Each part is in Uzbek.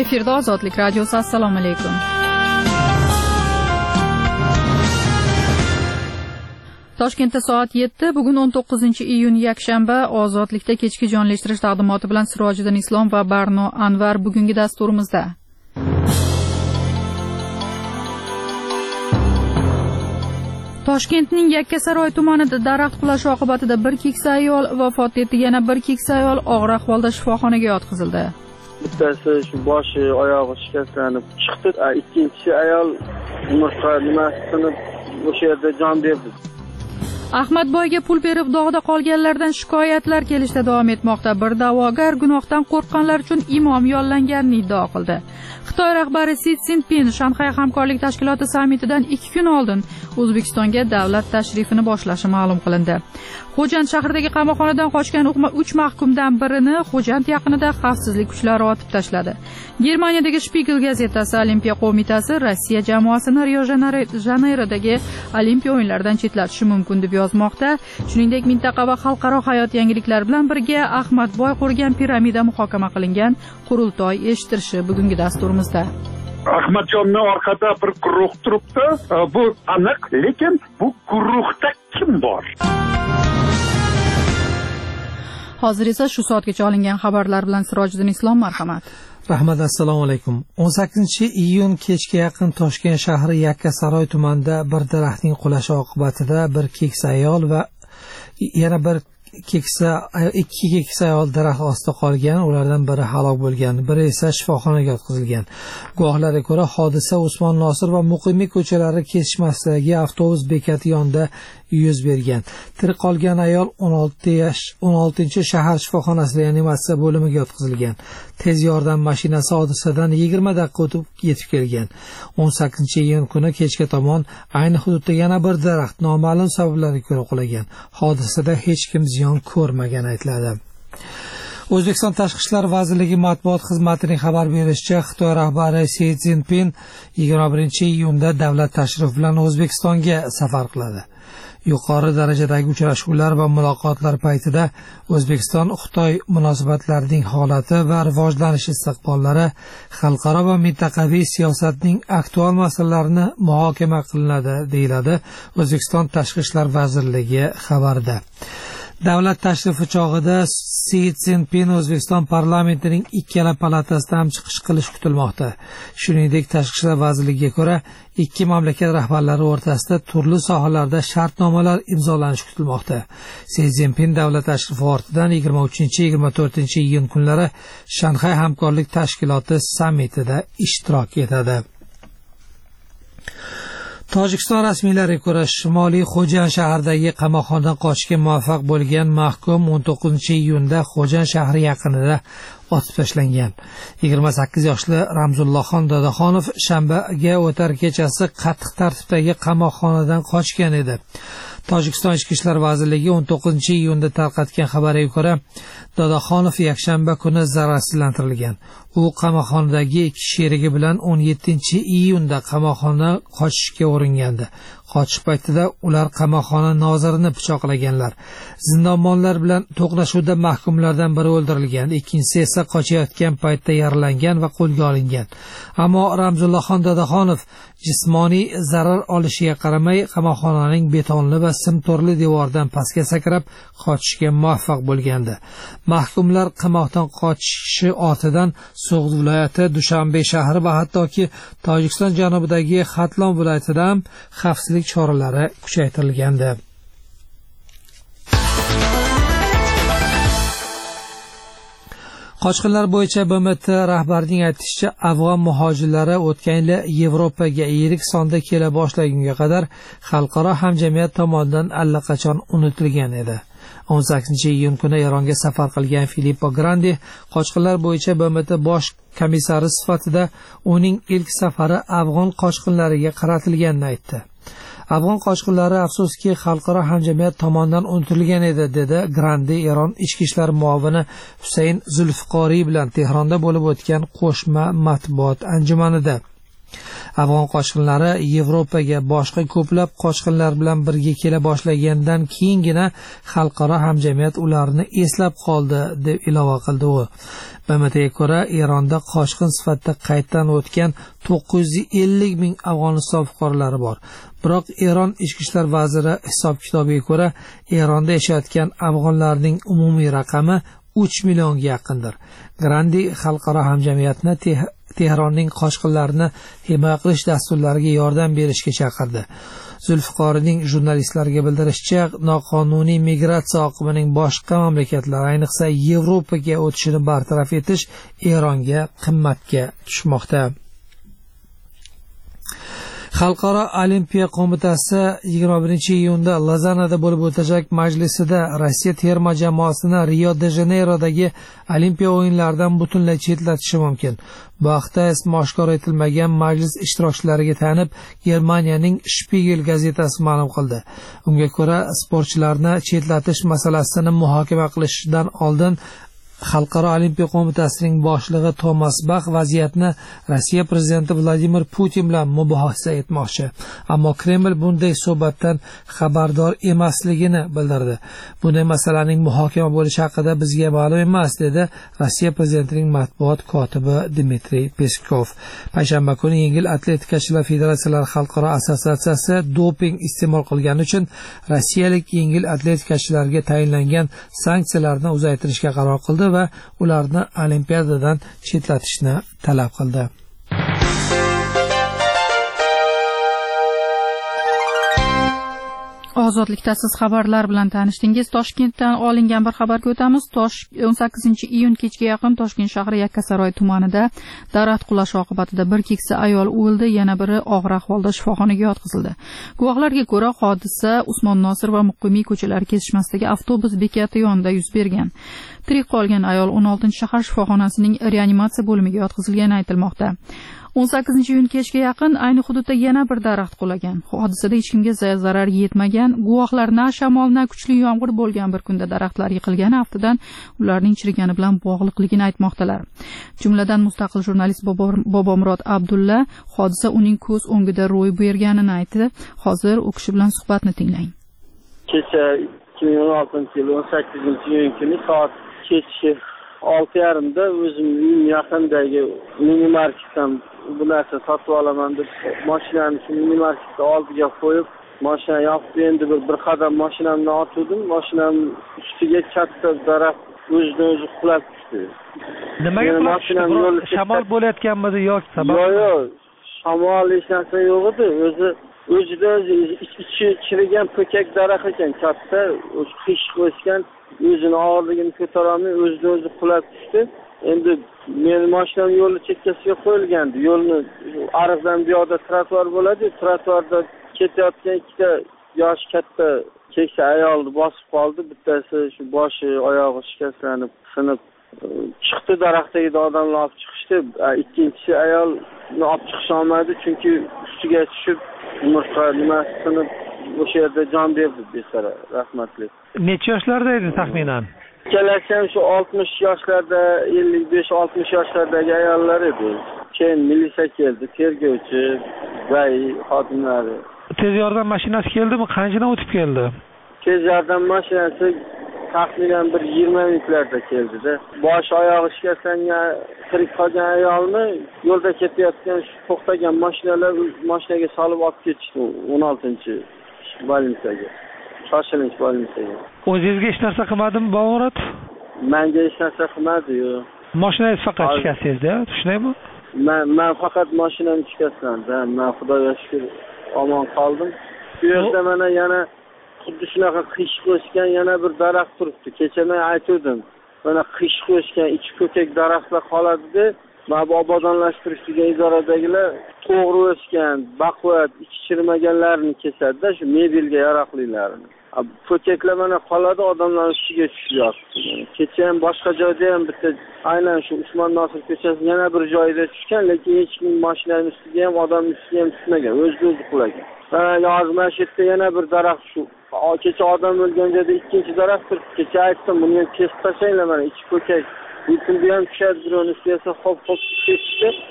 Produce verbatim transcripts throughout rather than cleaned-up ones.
Efirda Ozodlik radiosi. Assalomu alaykum. Toshkentda soat yetti, bugun o'n to'qqizinchi iyun yakshanba. Ozodlikda kechki jonlashtirish taqdimoti bilan Sirojiddin Islom va Barno Anvar bugungi dasturimizda. Toshkentning Yakkasaroy tumanida daraxt qulashi oqibatida bir keksa ayol vafot etdi, yana bir keksa ayol og'ir ahvolda shifoxonaga yotqizildi. Bittasi shu boshi, oyog'i shikastlanib chiqdi, ikkinchisi ayol umurtqa nimasini o'sha yerda jon berdi. Ahmadboyga pul berib dog'da qolganlardan shikoyatlar kelishda davom etmoqda. Bir da'vogar gunohdan qo'rqqanlar uchun imom yollanganini iddao qildi. Xitoy rahbari Si Szinpin Shanxay hamkorlik tashkiloti sammitidan ikki kun oldin O'zbekistonga davlat tashrifini boshlashi ma'lum qilindi. Xo'jand shahridagi qamoqxonadan qochgan uch mahkumdan birini Xo'jand yaqinida xavfsizlik kuchlari otib tashladi. Germaniyadagi Spiegel gazetasi Olimpiya qo'mitasi Rossiya jamoasini Rio Janeyrodagi Olimpiya o'yinlaridan chetlatishi mumkin deb yozmoqda. Shuningdek, mintaqa va xalqaro hayot yangiliklari bilan birga Ahmadboy qurgan piramida muhokama qilingan qurultoy eshittirishi bugungi dasturimizda. Ahmadjonni orqada bir guruh turibdi. Bu aniq, lekin bu guruhda kim bor? Hozir esa shu soatgacha olingan xabarlar bilan Sirojiddin Islom, marhamat. Rahmat, assalomu alaykum. o'n sakkizinchi iyun kechga yaqin Toshkent shahri Yakkasaroy tumanida bir daraxtning qulashi oqibatida bir keksa ayol va yana bir keksa ikki keksa ayol daraxt ostida qolgan, ulardan biri halok bo'lgan, biri esa shifoxonaga yotqizilgan. Guvohlarga ko'ra, hodisa Usmon Nosir va Muqimiy ko'chalari kesishmasidagi avtobus bekati yonida yuz bergan. Tirik qolgan ayol o'n olti yosh o'n oltinchi shahar shifoxonasida reanimatsiya bo'limiga yotqizilgan. Tez yordam mashinasi hodisadan yigirma daqiqa o'tib yetib kelgan. o'n sakkizinchi iyun kuni kechga tomon ayni hududda yana bir daraxt noma'lum sabablarga ko'ra qulagan. Hodisada hech kim ziyon ko'rmagani aytiladi. O'zbekiston Tashqi ishlar vazirligi matbuot xizmatining xabar berishicha, Xitoy rahbari Si Szinpin yigirma birinchi iyunda davlat tashrifi bilan O'zbekistonga safar qiladi. Yuqori darajadagi uchrashuvlar va muloqotlar paytida O'zbekiston Xitoy munosabatlarining holati va rivojlanish istiqbollari, xalqaro va mintaqaviy siyosatning aktual masalalarini muhokama qilinadi, deyiladi O'zbekiston Tashqi ishlar vazirligi xabarida. Davlat tashrifi chog'ida Si Szinpin O'zbekiston parlamentining ikkala palatasida ham chiqish qilish kutilmoqda. Shuningdek, Tashqi ishlar vazirligiga ko'ra, ikki mamlakat rahbarlari o'rtasida turli sohalarda shartnomalar imzolanishi kutilmoqda. Si Szinpin davlat tashrifi ortidan yigirma uchinchi yigirma to'rtinchi iyun kunlari Shanxay hamkorlik tashkiloti sammitida ishtirok etadi. Tojikiston rasmiylariga ko'ra, Shimoliy Xo'jand shahridagi qamoqxonadan qochishga muvaffaq bo'lgan mahkum o'n to'qqizinchi iyunda Xo'jand shahri yaqinida otib tashlangan. yigirma sakkiz yoshli Ramzullohxon Dadaxonov shanbaga o'tar kechasi qattiq tartibdagi qamoqxonadan qochgan edi. Tojikiston Ichki ishlar vazirligi o'n to'qqizinchi iyunda tarqatgan xabarga ko'ra, Dadaxonov yakshanba kuni zararsizlantirilgan. U qamoqxonadagi ikki sherigi bilan o'n yettinchi iyunda qamoqxona qochishga uringandi. Qochish paytida ular qamoqxona nozirini pichoqlaganlar. Zindonbonlar bilan to'qnashuvda mahkumlardan biri o'ldirilgan, ikkinchisi esa qochayotgan paytda yaralangan va qo'lga olingan. Ammo Ramzullohxon Dadaxonov jismoniy zarar olishiga qaramay qamoqxonaning betonli va simto'rli devoridan pastga sakrab qochishga muvaffaq bo'lgandi. Mahkumlar qamoqdan qochishi ortidan So'g'd viloyati, Dushanbe shahri va hattoki Tojikiston janubidagi Xatlon viloyatida ham xavfsizlik choralari kuchaytirilgandi. Qochqinlar bo'yicha B M T rahbarining aytishicha, afg'on muhojirlari o'tgan yil Yevropaga yirik sonda kela boshlagunga qadar xalqaro hamjamiyat tomonidan allaqachon unutilgan edi. o'n sakkizinchi iyun kuni Eronga safar qilgan Filippo Grandi qochqinlar bo'yicha B M T bosh komissari sifatida uning ilk safari afg'on qochqinlariga qaratilganini aytdi. Afg'on qochqinlari afsuski xalqaro hamjamiyat tomonidan unutilgan edi, dedi Grandi Eron ichki ishlar muovini Husayn Zulfiqoriy bilan Tehronda bo'lib o'tgan qo'shma matbuot anjumanida. Afg'on qochqinlari Yevropaga boshqa ko'plab qochqinlar bilan birga kela boshlagandan keyingina xalqaro hamjamiyat ularni eslab qoldi, deb ilova qildi u. B M Tga ko'ra, Eronda qochqin sifatida qayddan o'tgan to'qqiz yuz ellik ming Afg'oniston fuqarolari bor. Biroq Eron ichki ishlar vaziri hisob-kitobiga ko'ra, Eronda yashayotgan afg'onlarning umumiy raqami uch millionga yaqindir. Grandi xalqaro hamjamiyatni Tehronning qochqinlarni himoya qilish dasturlariga yordam berishga chaqirdi. Zulfiqorining jurnalistlarga bildirishicha, noqonuniy migratsiya oqimining boshqa mamlakatlar, ayniqsa Yevropaga o'tishini bartaraf etish Eronga qimmatga tushmoqda. Xalqaro olimpiya qo'mitasi yigirma birinchi iyunda Lozannada bo'lib o'tajak majlisida Rossiya terma jamoasini Rio-de-Janeyrodagi Olimpiya o'yinlaridan butunlay chetlatishi mumkin. Bu haqda ismi oshkor etilmagan majlis ishtirokchilariga tanib, Germaniyaning Spiegel gazetasi ma'lum qildi. Unga ko'ra, sportchilarni chetlatish masalasini muhokama qilishdan oldin Xalqaro olimpiya qo'mitasining boshlig'i Tomas Bach vaziyatni Rossiya prezidenti Vladimir Putin bilan mubohasa etmoqchi. Ammo Kreml bunday suhbatdan xabardor emasligini bildirdi. Bunday masalaning muhokama bo'lishi haqida bizga ma'lum emas, dedi Rossiya prezidentining matbuot kotibi Dmitriy Peskov. Payshanba kuni Yengil atletikachilar federatsiyalari xalqaro assotsiatsiyasi doping iste'mol qilgani uchun rossiyalik yengil atletikachilarga tayinlangan sanksiyalarni uzaytirishga qaror qildi va ularni olimpiadadan chetlatishni talab qildi. Ozodlikda siz xabarlar bilan tanishdingiz. Toshkentdan olingan bir xabarga o'tamiz. o'n sakkizinchi iyun kechga yaqin Toshkent shahri Yakkasaroy tumanida daraxt qulashi oqibatida bir keksa ayol o'ldi, yana biri og'ir ahvolda shifoxonaga yotqizildi. Guvohlarga ko'ra, hodisa Usmon Nosir va Muqimiy ko'chalari kesishmasidagi avtobus bekati yonida yuz bergan. Tirik qolgan ayol o'n oltinchi shahar shifoxonasining reanimatsiya bo'limiga yotqizilgani aytilmoqda. o'n sakkizinchi iyun kechga yaqin ayni hududda yana bir daraxt qulagan. Hodisada hech kimga zarar yetmagan. Guvohlar na shamol na kuchli yomg'ir bo'lgan bir kunda daraxtlar yiqilgani aftidan ularning chirigani bilan bog'liqligini aytmoqdalar. Jumladan mustaqil jurnalist Bobomurod Abdulla hodisa uning ko'z o'ngida ro'y berganini aytdi. Hozir u kishi bilan suhbatni tinglang. Kecha ikki ming o'n oltinchi yil o'n sakkizinchi iyun kuni soat kechi olti yarimda o'zimning yaqindagi minimarketdan bu narsa sotib olaman deb mashinani shu minimarketda oldiga qo'yib, mashina yopib endi bir bir qadam mashinamni otdim, mashinam ustiga katta daraxt o'zidan o'zi qulab tushdi. Nimaga qulab tushdi? Shamol bo'layotganmidi yoki sabab? Yo'q, yo'q. Shamol hech narsa yo'q edi. O'zi o'zida ichi chirigan po'kak daraxt ekan, katta, o'zi qish qo'ygan, o'zini og'irligini ko'tara olmay o'zidan o'zi qulab tushdi. Endi men mashinam yo'l chekkasiga qo'yilgandi. Yo'lni ariqdan bu yoqda trotuar bo'ladi. Trotuarda ketayotgan ikkita yosh katta keksa ayolni bosib qoldi. Bittasi shu boshi, oyog'i shikastlanib, sinib chiqdi, daraxtdagi odamlar olib chiqishdi. Ikkinchisi ayolni olib chiqisha olmadi, chunki ustiga tushib umurtqa nimasi sinib o'sha yerda jon berdi bechora, rahmatli. Necha yoshlarda edi taxminan? Ikkalasi ham shu oltmish yoshlarda, ellik besh oltmish yoshlardagi ayollar edi. Keyin militsiya keldi, tergovchi, g'ay xodimlari. Tez yordam mashinasi keldimi? Qanchadan o'tib keldi? Tez yordam mashinasi taxminan bir yigirma minutlarda keldi-da. Bosh oyog'i shikastlangan, tirik qolgan ayolni yo'lda ketayotgan shu to'xtagan mashinalar mashinaga solib olib ketishdi o'n oltinchi bo'limiga. Shoshilinch bo'limiga. O'zingizga hech narsa qilmadimi, Bobomurod? Menga hech narsa qilmadi-yu. Mashinangiz faqat shikastlangan-da, shundaymi? Men men faqat mashinam shikastlandi. Men Xudoga shukr omon qoldim. Bu yerda mana yana xuddi shunaqa qish qo'shgan yana bir daraxt turibdi. Kecha men aytdim, mana qish qo'shgan ichi ko'kak daraxtlar qoladi-da, mana bu obodonlashtirish degan idoradagilar to'g'ri o'sgan, baquvvat, ichi chirmaganlarini kesadi-da, shu mebelga yaroqlilarini. Ko'kaklar mana qoladi, odamlar ustiga tushyapti. Kecha ham boshqa joyda ham bitta aynan shu Usmon Nosir ko'chasi yana bir joyda tushgan, lekin hech kim mashinaning ustiga ham, odam ustiga ham tushmagan, o'z-o'zi qulagan. Mana hozir mana shu yerda yana bir daraxt shu kecha odam o'lgan joyda ikkinchi daraxt turibdi. Kecha aytdim, buni ham kesib tashlanglar, mana ichi ko'kak. Butun bu ham tushadi, birovni ustiga hop hop ketishdi.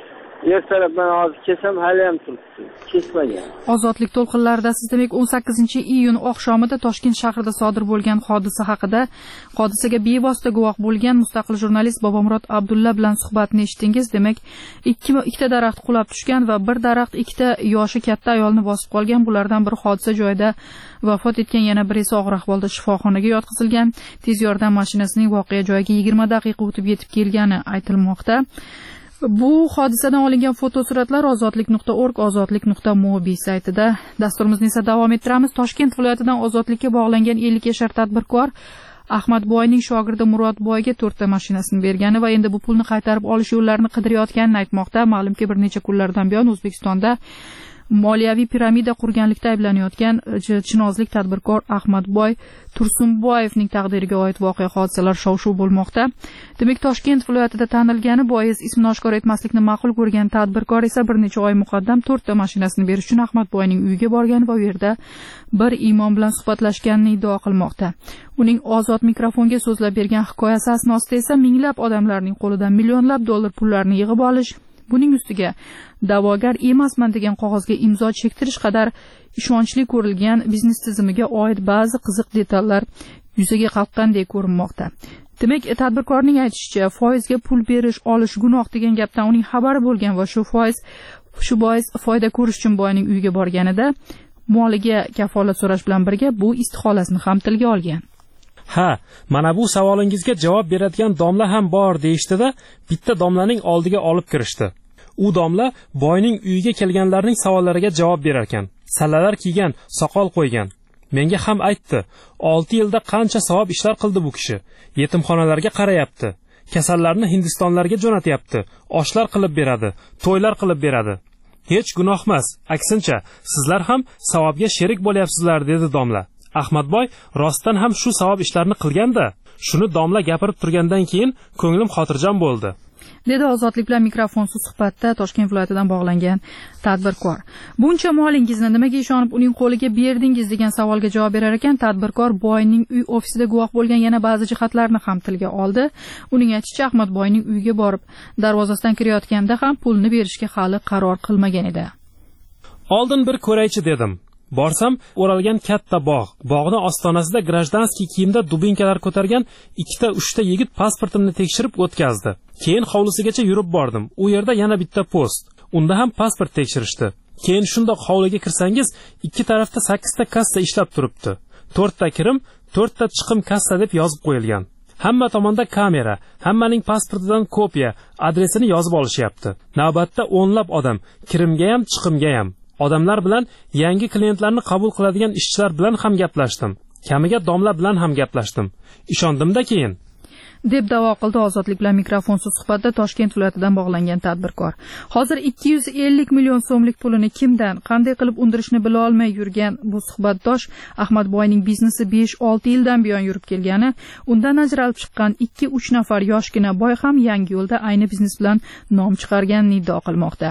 ertalab men hozir kelsam hali ham turibdi, kesmagan. Ozodlik to'lqinlarida siz demak o'n sakkizinchi iyun oqshomida Toshkent shahrida sodir bo'lgan hodisa haqida hodisaga bevosita guvoh bo'lgan mustaqil jurnalist Bobomurod Abdulla bilan suhbatni eshitdingiz. Demak, ikki ikkita daraxt qulab tushgan va bir daraxt ikkita yoshi katta ayolni bosib qolgan. Bulardan biri hodisa joyida vafot etgan, yana biri esa og'ir ahvolda shifoxonaga yotqizilgan. Tez yordam mashinasining voqea joyiga yigirma daqiqa o'tib yetib kelgani aytilmoqda. Bu hodisadan olingan fotosuratlar ozodlik nuqta org, ozodlik nuqta mobi saytida. Dasturimizni esa davom ettiramiz. Toshkent viloyatidan ozodlikka bog'langan ellik yashar tadbirkor Ahmadboyning shogirdi Murodboyga to'rtta mashinasini bergani va endi bu pulni qaytarib olish yo'llarini qidirayotganini aytmoqda. Ma'lumki, bir necha kunlardan buyon O'zbekistonda moliyaviy piramida qurganlikda ayblanayotgan chinozlik tadbirkor Ahmadboy Tursunboyevning taqdiriga oid voqea hodisalar shov-shuv bo'lmoqda. Demak, Toshkent viloyatida tanilgani bois ismini oshkor etmaslikni ma'qul ko'rgan tadbirkor esa bir necha oy muqaddam to'rtta mashinasini berish uchun Ahmadboyning uyiga borgan va u yerda bir imom bilan suhbatlashganini iddao qilmoqda. Uning ozod mikrofonga so'zlab bergan hikoyasi asnosida esa minglab odamlarning qo'lidan millionlab dollar pullarni yig'ib olish, buning ustiga da'vogar emasman degan qog'ozga imzo chektirish qadar ishonchli ko'rilgan biznes tizimiga oid ba'zi qiziq detallar yuzaga qalqqandek ko'rinmoqda. Demak, tadbirkorning aytishicha, foizga pul berish, olish gunoh degan gapdan uning xabari bo'lgan va shu foiz shu bois foyda ko'rish uchun boyning uyiga borganida moliga kafolat so'rash bilan birga bu istiholasini ham tilga olgan. Ha, mana bu savolingizga javob beradigan domla ham bor deyishdida, bitta domlaning oldiga olib kirishdi. U domla boyning uyiga kelganlarning savollariga javob berar ekan. Sallalar kiygan, soqol qo'ygan. Menga ham aytdi, olti yilda qancha savob ishlar qildi bu kishi. Yetimxonalarga qarayapti, kasallarni Hindistonlarga jo'natyapti, oshlar qilib beradi, to'ylar qilib beradi. Hech gunoh emas, aksincha, sizlar ham savobga sherik bo'lyapsizlar, dedi domla. Ahmadboy rostdan ham shu savob ishlarni qilganda, shuni domla gapirib turgandan keyin ko'nglim xotirjam bo'ldi, dedi ozodlik bilan mikrofonsiz suhbatda Toshkent viloyatidan bog'langan tadbirkor. Buncha molingizni nimaga ishonib uning qo'liga berdingiz degan savolga javob berar ekan, tadbirkor boyning uy ofisida guvoh bo'lgan yana ba'zi jihatlarni ham tilga oldi. Uning aytishicha, Ahmadboyning uyiga borib darvozasidan kirayotganda ham pulni berishga hali qaror qilmagan edi. Oldin bir ko'raychi dedim. Borsam, o'ralgan katta bog'. Bog'ning ostonasida grajdanskiy kiyimda dubinkalar ko'targan ikkita uchta yigit pasportimni tekshirib o'tkazdi. Keyin hovlisigacha yurib bordim. U yerda yana bitta post. Unda ham pasport tekshirishdi. Keyin shundoq hovliga kirsangiz, ikki tarafda sakkizta kassa ishlab turibdi. to'rtta kirim, to'rtta chiqim kassa deb yozib qo'yilgan. Hamma tomonda kamera, hammaning pasportidan kopiya, adresini yozib olishyapti. Navbatda o'nlab odam, kirimga ham, chiqimga ham. Odamlar bilan, yangi klientlarni qabul qiladigan ishchilar bilan ham gaplashdim. Kamiga domla bilan ham gaplashdim. Ishondim-da keyin, deb da'vo qildi ozodlik bilan mikrofonsiz suhbatda Toshkent viloyatidan bog'langan tadbirkor. Hozir ikki yuz ellik million so'mlik pulini kimdan, qanday qilib undirishni bila olmay yurgan bu suhbatdosh Ahmadboyning biznesi besh olti yildan buyon yurib kelgani, undan ajralib chiqqan ikki uch nafar yoshgina boy ham yangi yo'lda ayni biznes bilan nom chiqarganini iddao qilmoqda.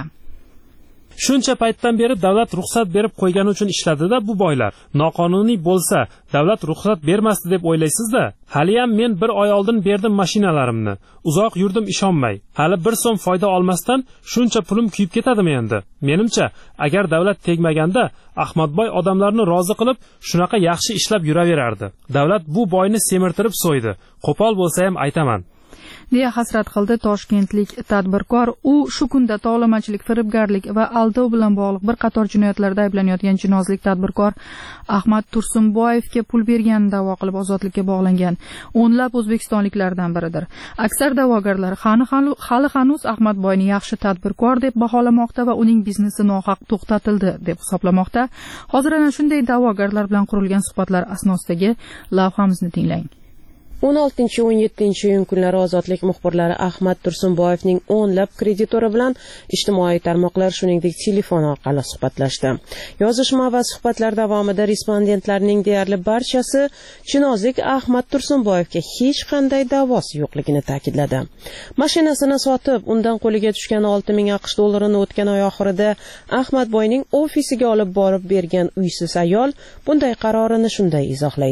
Shuncha paytdan beri davlat ruxsat berib qo'ygani uchun ishladida bu boylar. Noqonuniy bo'lsa, davlat ruxsat bermasdi deb o'ylaysizda? Hali ham men bir oy oldin berdim mashinalarimni. Uzoq yurdim ishonmay. Hali bir so'm foyda olmasdan shuncha pulim kuyib ketadimi endi? Menimcha, agar davlat tegmaganda Ahmadboy odamlarni rozi qilib, shunaqa yaxshi ishlab yuraverardi. Davlat bu boyni semirtirib so'ydi. Qo'pol bo'lsa ham aytaman, deya hasrat qildi toshkentlik tadbirkor. U shu kunda tovlamachilik, firibgarlik va aldov bilan bog'liq bir qator jinoyatlarda ayblanayotgan chinozlik tadbirkor Ahmad Tursunboyevga pul berganini da'vo qilib ozodlikka bog'langan o'nlab o'zbekistonliklardan biridir. Aksar da'vogarlar hali hanuz Ahmadboyni yaxshi tadbirkor deb baholamoqda va uning biznesi nohaq to'xtatildi deb hisoblamoqda. Hozir ana shunday da'vogarlar bilan qurilgan suhbatlar asnosidagi lavhamizni tinglang. o'n oltinchi o'n yettinchi iyun kunlari ozodlik muxbirlari Ahmad Tursunboyevning o'nlab kreditori bilan ijtimoiy tarmoqlar, shuningdek telefon orqali suhbatlashdi. Yozishma va suhbatlar davomida respondentlarning deyarli barchasi chinozlik Ahmad Tursunboyevga hech qanday da'vosi yo'qligini ta'kidladi. Mashinasini sotib, undan qo'liga tushgan olti ming aqsh dollarini o'tgan oy oxirida Ahmadboyning ofisiga olib borib bergan uysiz ayol bunday qarorini shunday izohlaydi.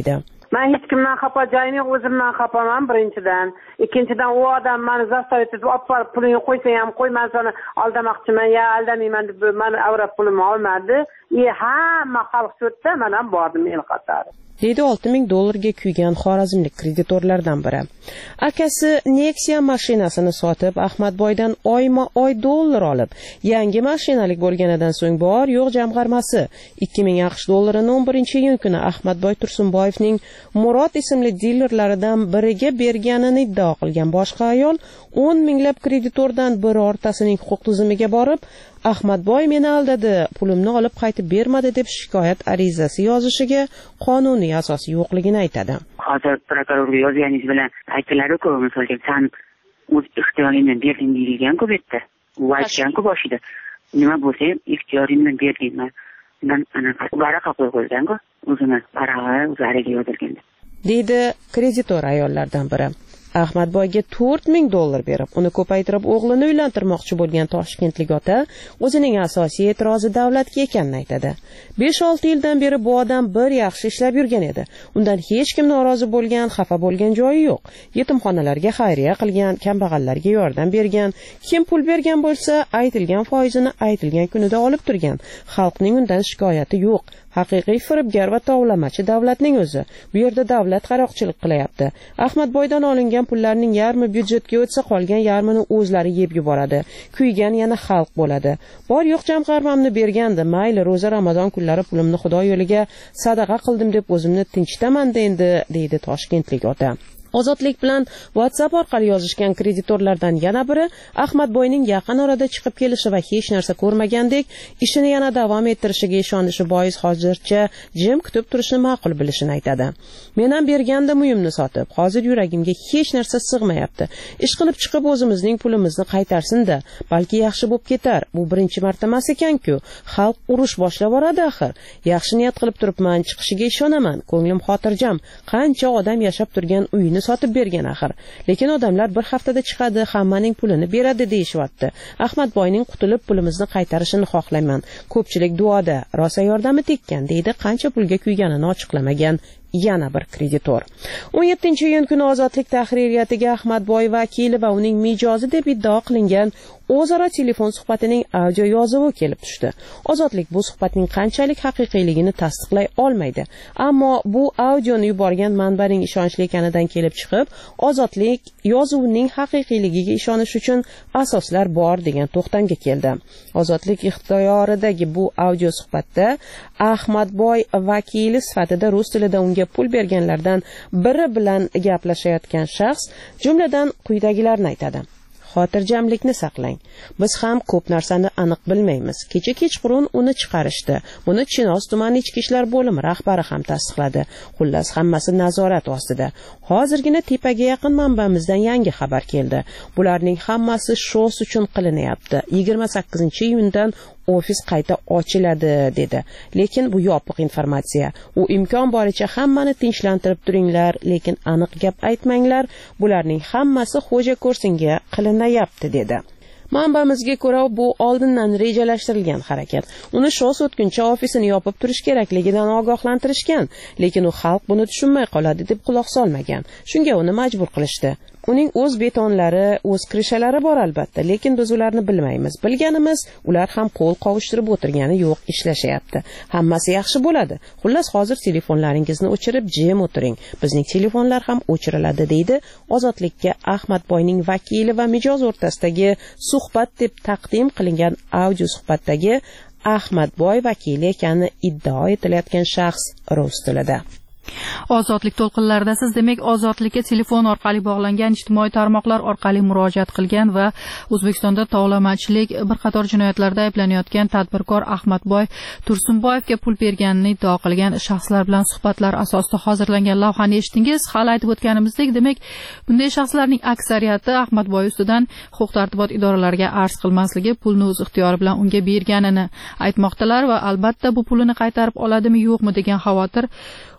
Men hech kimdan xafa joyim yo'q, o'zimdan xafaman birinchidan. Ikkinchidan u odam meni zastavit etib olib borib pulingni qo'ysang ham qo'y, men seni aldamoqchiman, ya aldamayman deb meni avrab pulimni olmadi. E hamma xalq so'tda, men ham bordim el qatori. deydi olti ming dollarga kuygan xorazmlik kreditorlardan biri. Akasi Nexia mashinasini sotib, Ahmadboydan oyma-oy dollar olib, yangi mashinalik bo'lganidan so'ng bor yo'q jamg'armasi ikki ming aqsh dollarini o'n birinchi iyun kuni Ahmadboy Tursunboyevning Murod ismli dilerlaridan biriga berganini iddao qilgan boshqa ayol o'n minglab kreditordan birortasining huquq tizimiga borib, Ahmadboy meni aldadi, pulimni olib qaytib bermadi deb shikoyat arizasi yozishiga qonuniy asos yo'qligini aytadi. Hozir prokurorga yozganingiz bilan aytilar-ku, masalan, sen o'z ixtiyoringdan berding deyilgan-ku bu yerda. U aytgan-ku boshida. Nima bo'lsa ham ixtiyoringdan berdingman. Men anaqa varaqa qo'yib qo'ygan-ku, o'zini varaqa o'zlariga yozilganda. deydi kreditor ayollardan biri. Ahmadboyga to'rt ming dollar berib, uni ko'paytirib o'g'lini uylantirmoqchi bo'lgan toshkentlik ota o'zining asosiy e'tirozi davlatga ekanini aytadi. besh olti yildan beri bu odam bir yaxshi ishlab yurgan edi. Undan hech kim norozi bo'lgan, xafa bo'lgan joyi yo'q. Yetimxonalarga xayriya qilgan, kambag'allarga yordam bergan, kim pul bergan bo'lsa, aytilgan foizini aytilgan kunida olib turgan. Xalqning undan shikoyati yo'q. Haqiqiy firibgar va tovlamachi davlatning o'zi. Bu yerda davlat qaroqchilik qilyapti. Ahmadboydan olingan pullarning yarmi byudjetga o'tsa, qolgan yarmini o'zlari yeb yuboradi. Kuygan yana xalq bo'ladi. Bor yo'q jamg'armamni bergandi, mayli ro'za Ramazon kunlari pulimni Xudo yo'liga sadaqa qildim deb o'zimni tinchitaman endi, deydi toshkentlik ota. Ozodlik bilan WhatsApp orqali yozishgan kreditorlardan yana biri Ahmadboyning yaqin orada chiqib kelishi va hech narsa ko'rmagandek ishini yana davom ettirishiga ishonishi bois hozircha jim kutib turishni ma'qul bilishini aytadi. Men ham bergandim uyimni sotib, hozir yuragimga hech narsa sig'mayapti. Ish qilib chiqib o'zimizning pulimizni qaytarsin-da, balki yaxshi bo'lib ketar. Bu birinchi marta emas ekan-ku. Xalq urush boshlab boradi axir. Yaxshi niyat qilib turibman, chiqishiga ishonaman. Ko'nglim xotirjam. Qancha odam yashab turgan uyini sotib bergan axir. Lekin odamlar bir haftada chiqadi, hammaning pulini beradi deyishyapti. Ahmadboyning qutulib pulimizni qaytarishini xohlayman. Ko'pchilik duoda, rosa yordami tekkan, deydi qancha pulga kuyganini ochiqlamagan yana bir kreditor. o'n yettinchi iyun kuni Ozodlik tahririyatiga Ahmadboy vakili va uning mijozi deb iddao qilingan o'zaro telefon suhbatining audio yozuvi kelib tushdi. Ozodlik bu suhbatning qanchalik haqiqiyligini tasdiqlay olmaydi, ammo bu audioni yuborgan manbaning ishonchli ekanidan kelib chiqib, Ozodlik yozuvining haqiqiyligiga ishonish uchun asoslar bor degan to'xtamga keldi. Ozodlik ixtiyoridagi bu audio suhbatda Ahmadboy vakili sifatida rus tilida unga pul berganlardan biri bilan gaplashayotgan shaxs jumladan quyidagilarni aytadi. Xotirjamlikni saqlang. Biz ham ko'p narsani aniq bilmaymiz. Kecha kechqurun uni chiqarishdi. Buni Chinoz tumani ichki ishlar bo'limi rahbari ham tasdiqladi. Xullas, hammasi nazorat ostida. Hozirgina tepaga yaqin manbamizdan yangi xabar keldi. Bularning hammasi shous uchun qilinyapti. yigirma sakkizinchi iyundan ofis qayta ochiladi dedi. Lekin bu yopiq informatsiya. U imkon boricha hammani tinchlantirib turinglar, lekin aniq gap aytmanglar. Bularning hammasi xo'ja ko'rsinga qilinayapti dedi. Manbamizga ko'ra bu oldindan rejalashtirilgan harakat. Uni shous o'tguncha ofisini yopib turish kerakligidan ogohlantirishgan, lekin u xalq buni tushunmay qoladi deb quloq solmagan. Shunga uni majbur qilishdi. Uning o'z betonlari, o'z krishalari bor albatta, lekin biz ularni bilmaymiz. Bilganimiz, ular ham qo'l qovushtirib o'tirgani yo'q, ishlashyapti. Hammasi yaxshi bo'ladi. Xullas, hozir telefonlaringizni o'chirib jim o'tiring. Bizning telefonlar ham o'chiriladi, deydi Ozodlikka Ahmadboyning vakili va mijoz o'rtasidagi suhbat deb taqdim qilingan audio suhbatdagi Ahmadboy vakili ekani iddao etilayotgan shaxs rus tilida. Ozodlik to'lqinlarida siz demak Ozodlikka telefon orqali bog'langan, ijtimoiy tarmoqlar orqali murojaat qilgan va O'zbekistonda tovlamachilik bir qator jinoyatlarda ayblanayotgan tadbirkor Ahmadboy Tursunboyevga pul berganini iddao qilgan shaxslar bilan suhbatlar asosida hozirlangan lavhani eshitdingiz. Hali aytib o'tganimizdek, demak, bunday shaxslarning aksariyati Ahmadboy ustidan huquq-tartibot idoralariga arz qilmasligi, pulni o'z ixtiyori bilan unga berganini aytmoqdalar va albatta bu pulini qaytarib oladimi yo'qmi degan xavotir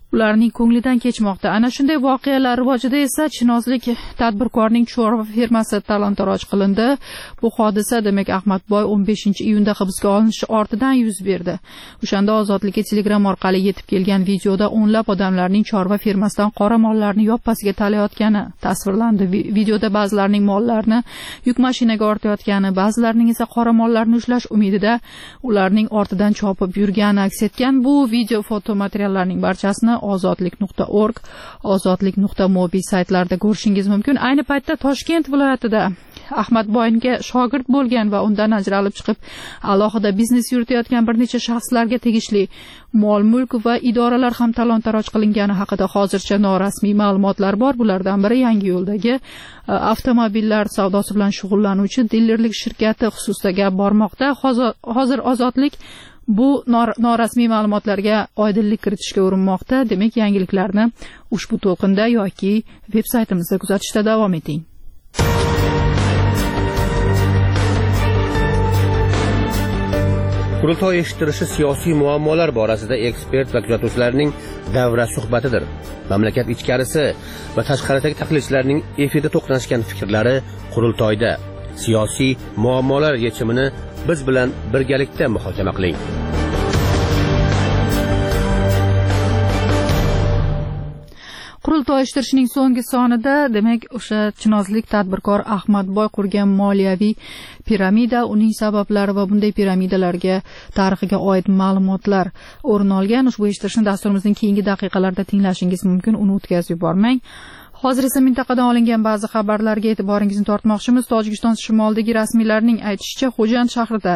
ularning ko'nglidan kechmoqda. Ana shunday voqealar rivojida esa chinozlik tadbirkorning chorva fermasi talon-taroj qilindi. Bu hodisa demak Ahmadboy o'n beshinchi iyunda hibsga olinishi ortidan yuz berdi. O'shanda Ozodlikka Telegram orqali yetib kelgan videoda o'nlab odamlarning chorva fermasidan qora mollarni yoppasiga talayotgani tasvirlandi. Videoda ba'zilarning mollarini yuk mashinaga ortayotgani, ba'zilarining esa qora mollarni ushlash umidida ularning ortidan chopib yurgani aks etgan. Bu video foto materiallarning barchasini ozodlik nuqta org, ozodlik nuqta mobi saytlarida ko'rishingiz mumkin. Ayni paytda Toshkent viloyatida Ahmadboyga shogird bo'lgan va undan ajralib chiqib alohida biznes yuritayotgan bir necha shaxslarga tegishli mol-mulk va idoralar ham talon-taroj qilingani haqida hozircha norasmiy ma'lumotlar bor. Bulardan biri Yangiyo'ldagi avtomobillar savdosi bilan shug'ullanuvchi dilerlik shirkati xususida gap bormoqda. Hozir Ozodlik bu norasmiy ma'lumotlarga oydinlik kiritishga urinmoqda. Demak, yangiliklarni ushbu to'lqinda yoki veb-saytimizda kuzatishda davom eting. Qurultoy eshittirishi siyosiy muammolar borasida ekspert va kuzatuvchilarning davra suhbatidir. Mamlakat ichkarisi va tashqaridagi tahlilchilarning efirda to'qnashgan fikrlari qurultoyda. Siyosiy muammolar yechimini biz bilan birgalikda muhokama qiling. Qurultoy eshittirishning so'nggi sonida demak o'sha chinozlik tadbirkor Ahmadboy qurgan moliyaviy piramida, uning sabablari va bunday piramidalarga tarixiga oid ma'lumotlar o'rin olgan. Ushbu eshittirishni dasturimizning keyingi daqiqalarida tinglashingiz mumkin. Uni o'tkazib yubormang. Hozir esa mintaqadan olingan ba'zi xabarlarga e'tiboringizni tortmoqchimiz. Tojikiston shimolidagi rasmiylarning aytishicha, Xo'jand shahrida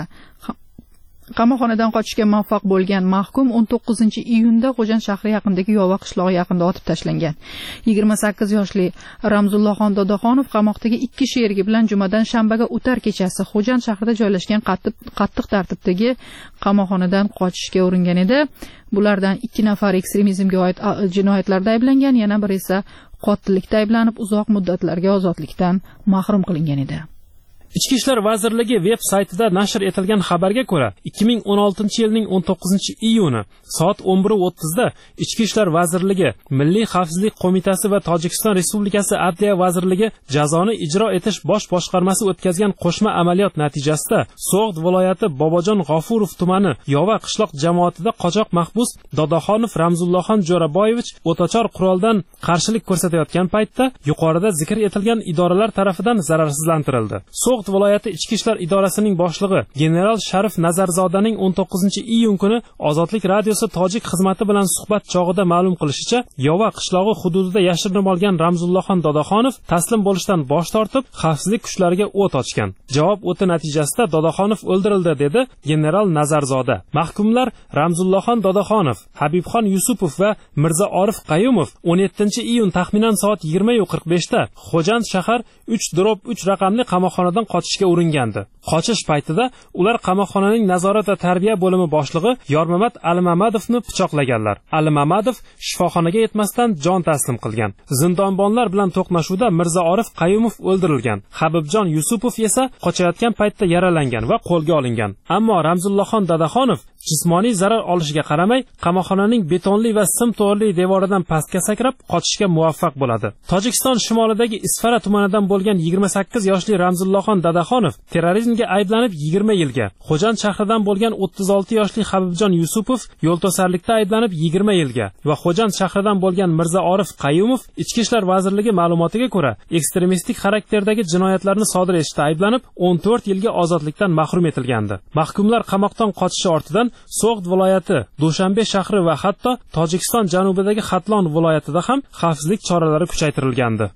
qamoqxonadan qochishga muvaffaq bo'lgan mahkum o'n to'qqizinchi iyunda Xo'jand shahri yaqinidagi Yova qishlog'i yaqinida otib tashlangan. yigirma sakkiz yoshli Ramzullohxon Dodaxonov qamoqdagi ikki sherigi bilan jumadan shanbaga o'tar kechasi Xo'jand shahrida joylashgan qattiq tartibdagi qamoqxonadan qochishga uringan edi. Bulardan ikki nafar ekstremizmga oid jinoyatlarda ayblangan, yana biri esa qotillikda ayblanib uzoq muddatlarga ozodlikdan mahrum qilingan edi. Ichki ishlar vazirligi veb-saytida nashr etilgan xabarga ko'ra, ikki ming o'n oltinchi yilning o'n to'qqizinchi iyuni soat o'n bir o'ttizda Ichki ishlar vazirligi, Milliy xavfsizlik qo'mitasi va Tojikiston Respublikasi Adliya vazirligi jazoni ijro etish bosh boshqarmasi o'tkazgan qo'shma amaliyot natijasida So'g'd viloyati Bobojon G'ofurov tumani Yova qishloq jamoatida qochoq mahbus Dodaxonov Ramzullohxon Jo'raboyevich o'tachor quroldan qarshilik ko'rsatayotgan paytda yuqorida zikr etilgan idoralar tarafidan zararsizlantirildi. So'g'd viloyati ichki ishlar idorasining boshlig'i general Sharif Nazarzodaning o'n to'qqizinchi iyun kuni Ozodlik radiosi tojik xizmati bilan suhbat chog'ida ma'lum qilishicha, Yova qishlog'i hududida yashirinib olgan Ramzullohxon Dodaxonov taslim bo'lishdan bosh tortib, xavfsizlik kuchlariga o't ochgan. Javob o'ti natijasida Dodaxonov o'ldirildi, dedi general Nazarzoda. Mahkumlar Ramzullohxon Dodaxonov, Habibxon Yusupov va Mirza Orif Qayumov o'n yettinchi iyun taxminan soat yigirma qirq beshda Xo'jand shahar uch uch raqamli qamoqxonadan qochishga uringandi. Qochish paytida ular qamoqxonaning nazorat va tarbiya bo'limi boshlig'i Yormamat Alimamadovni pichoqlaganlar. Alimamadov shifoxonaga yetmasdan jon taslim qilgan. Zindonbonlar bilan to'qnashuvda Mirza Orif Qayumov o'ldirilgan. Habibjon Yusupov esa qochayotgan paytda yaralangan va qo'lga olingan. Ammo Ramzullohxon Dodaxonov jismoniy zarar olishiga qaramay, qamoqxonaning betonli va sim to'rli devoridan pastga sakrab qochishga muvaffaq bo'ladi. Tojikiston shimolidagi Isfara tumanidan bo'lgan yigirma sakkiz yoshli Ramzullohxon Dodaxonov terrorizmga ayblanib yigirma yilga, Xo'jand shahridan bo'lgan o'ttiz olti yoshli Habibjon Yusupov yo'lto'sarlikda ayblanib yigirma yilga va Xo'jand shahridan bo'lgan Mirza Orif Qayumov Ichki ishlar vazirligi ma'lumotiga ko'ra ekstremistik xarakterdagi jinoyatlarni sodir etishda ayblanib o'n to'rt yilga ozodlikdan mahrum etilgandi. Mahkumlar qamoqdan qochishi ortidan So'g'd viloyati, Dushanbe shahri va hatto Tojikiston janubidagi Xatlon viloyatida ham xavfsizlik choralari kuchaytirilgandi.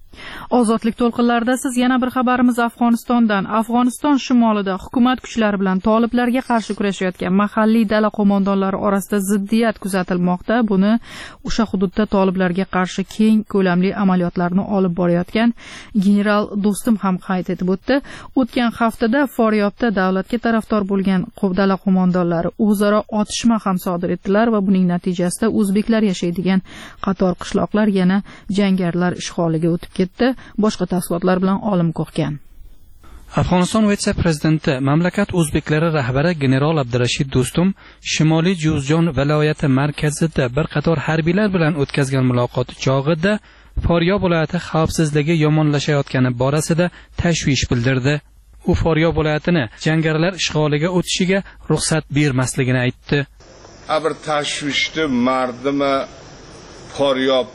Ozodlik to'lqinlarida siz yana bir xabarimiz Afg'onistondan. Afg'oniston shimolida hukumat kuchlari bilan toliblarga qarshi kurashayotgan mahalliy dala qo'mondonlari orasida ziddiyat kuzatilmoqda. Buni o'sha hududda toliblarga qarshi keng ko'lamli amaliyotlarni olib borayotgan general Do'stim ham qayd etib o'tdi. O'tgan haftada Foryobda davlatga tarafdor bo'lgan dala qo'mondonlari o'zaro otishma ham sodir etdilar va buning natijasida o'zbeklar yashaydigan qator qishloqlar yana jangarilar ishg'oliga o'tib ketdi. Boshqa tafsilotlar bilan Olim Qo'qgan. Afg'oniston vitse-prezidenti, mamlakat o'zbeklari rahbari general Abdurashid Do'stum Shimoliy Juzjon viloyati markazida bir qator harbiylar bilan o'tkazgan muloqoti chog'ida Foryob viloyati xavfsizligi yomonlashayotgani borasida tashvish bildirdi. U Foryob viloyatini jangarilar ishg'oliga o'tishiga ruxsat bermasligini aytdi. Bir tashvishni mardimi Foryob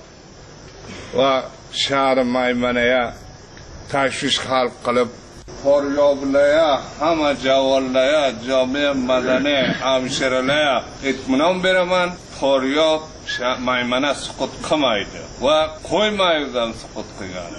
va shahri Maymanaya tashvish xalq qilib Foryoblarga, hamma javonlarga, jami madaniy hamshiralarga itminon beraman. Foryob Maymana suqut qilmaydi va qo'ymaydidan suqut qilgan.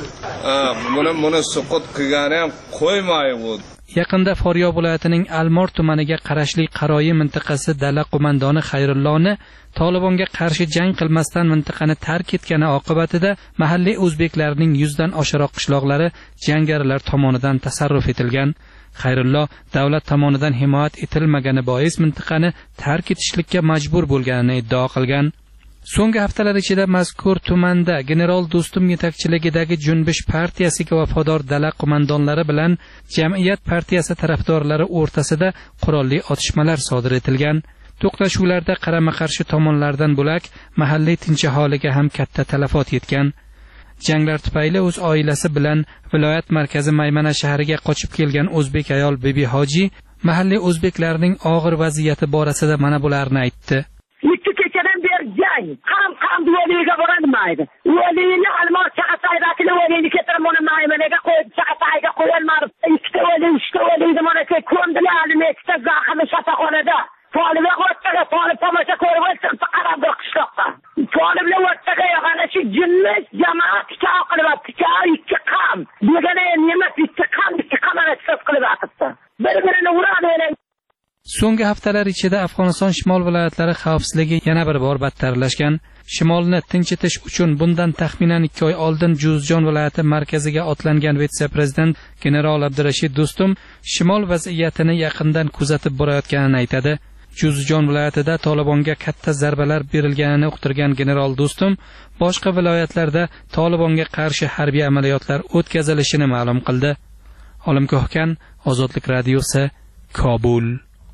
Buni buni suqut qilgani ham qo'ymaydi. Yaqinda Foryob viloyatining Almor tumaniga qarashli Qaroyi mintaqasi dala qo'mondoni Xayrullohni Tolibonga qarshi jang qilmasdan mintaqani tark etgani oqibatida mahalliy o'zbeklarning yuzdan oshiroq qishloqlari jangarilar tomonidan tasarruf etilgan. Xayrulloh davlat tomonidan himoyat etilmagani bois mintaqani tark etishlikka majbur bo'lganini iddao qilgan. So'nggi haftalar ichida mazkur tumanda general Do'stum yetakchiligidagi Junbish partiyasiga vafodor dala qo'mondonlari bilan Jamiyat partiyasi tarafdorlari o'rtasida qurolli otishmalar sodir etilgan. To'qnashuvlarda qarama-qarshi tomonlardan bo'lak mahalliy tinch aholiga ham katta talafot yetgan. Janglar tufayli o'z oilasi bilan viloyat markazi Maymana shahriga qochib kelgan o'zbek ayol Bibi Hoji mahalliy o'zbeklarning og'ir vaziyati borasida mana bularni aytdi. Ikki kechadan beri jang, ham ham duoliga borilmaydi. Duolini Almor chaqataydakini duolini keltirib mana Maymanaga qo'yib chaqatayga qo'yilmadi. Ikkita duoli, uchta duolini mana ko'ndilar, ikkita zahmi shafaxonada. Tolibga o'tga, Tolib tomosha ko'rib o'tib qarab bir qishloqda. Toliblar o'tga yana shu jinnis jamoat chaqirib, ikki qam. Degani nima ikki qam, ikki qamara chiqib qilib atibdi. Bir-birini uradi. So'nggi haftalar ichida Afg'oniston shimol viloyatlari xavfsizligi yana bir bor battarlashgan. Shimolni tinchitish uchun bundan taxminan ikki oy oldin Juzjon viloyati markaziga otlangan vitse-prezident general Abdurashid Do'stum shimol vaziyatini yaqindan kuzatib borayotganini aytadi. Juzjon viloyatida Tolibonga katta zarbalar berilganini uqtirgan general Do'stum boshqa viloyatlarda Tolibonga qarshi harbiy amaliyotlar o'tkazilishini ma'lum qildi. Olim Ko'hkan, Ozodlik radiosi, Kobul.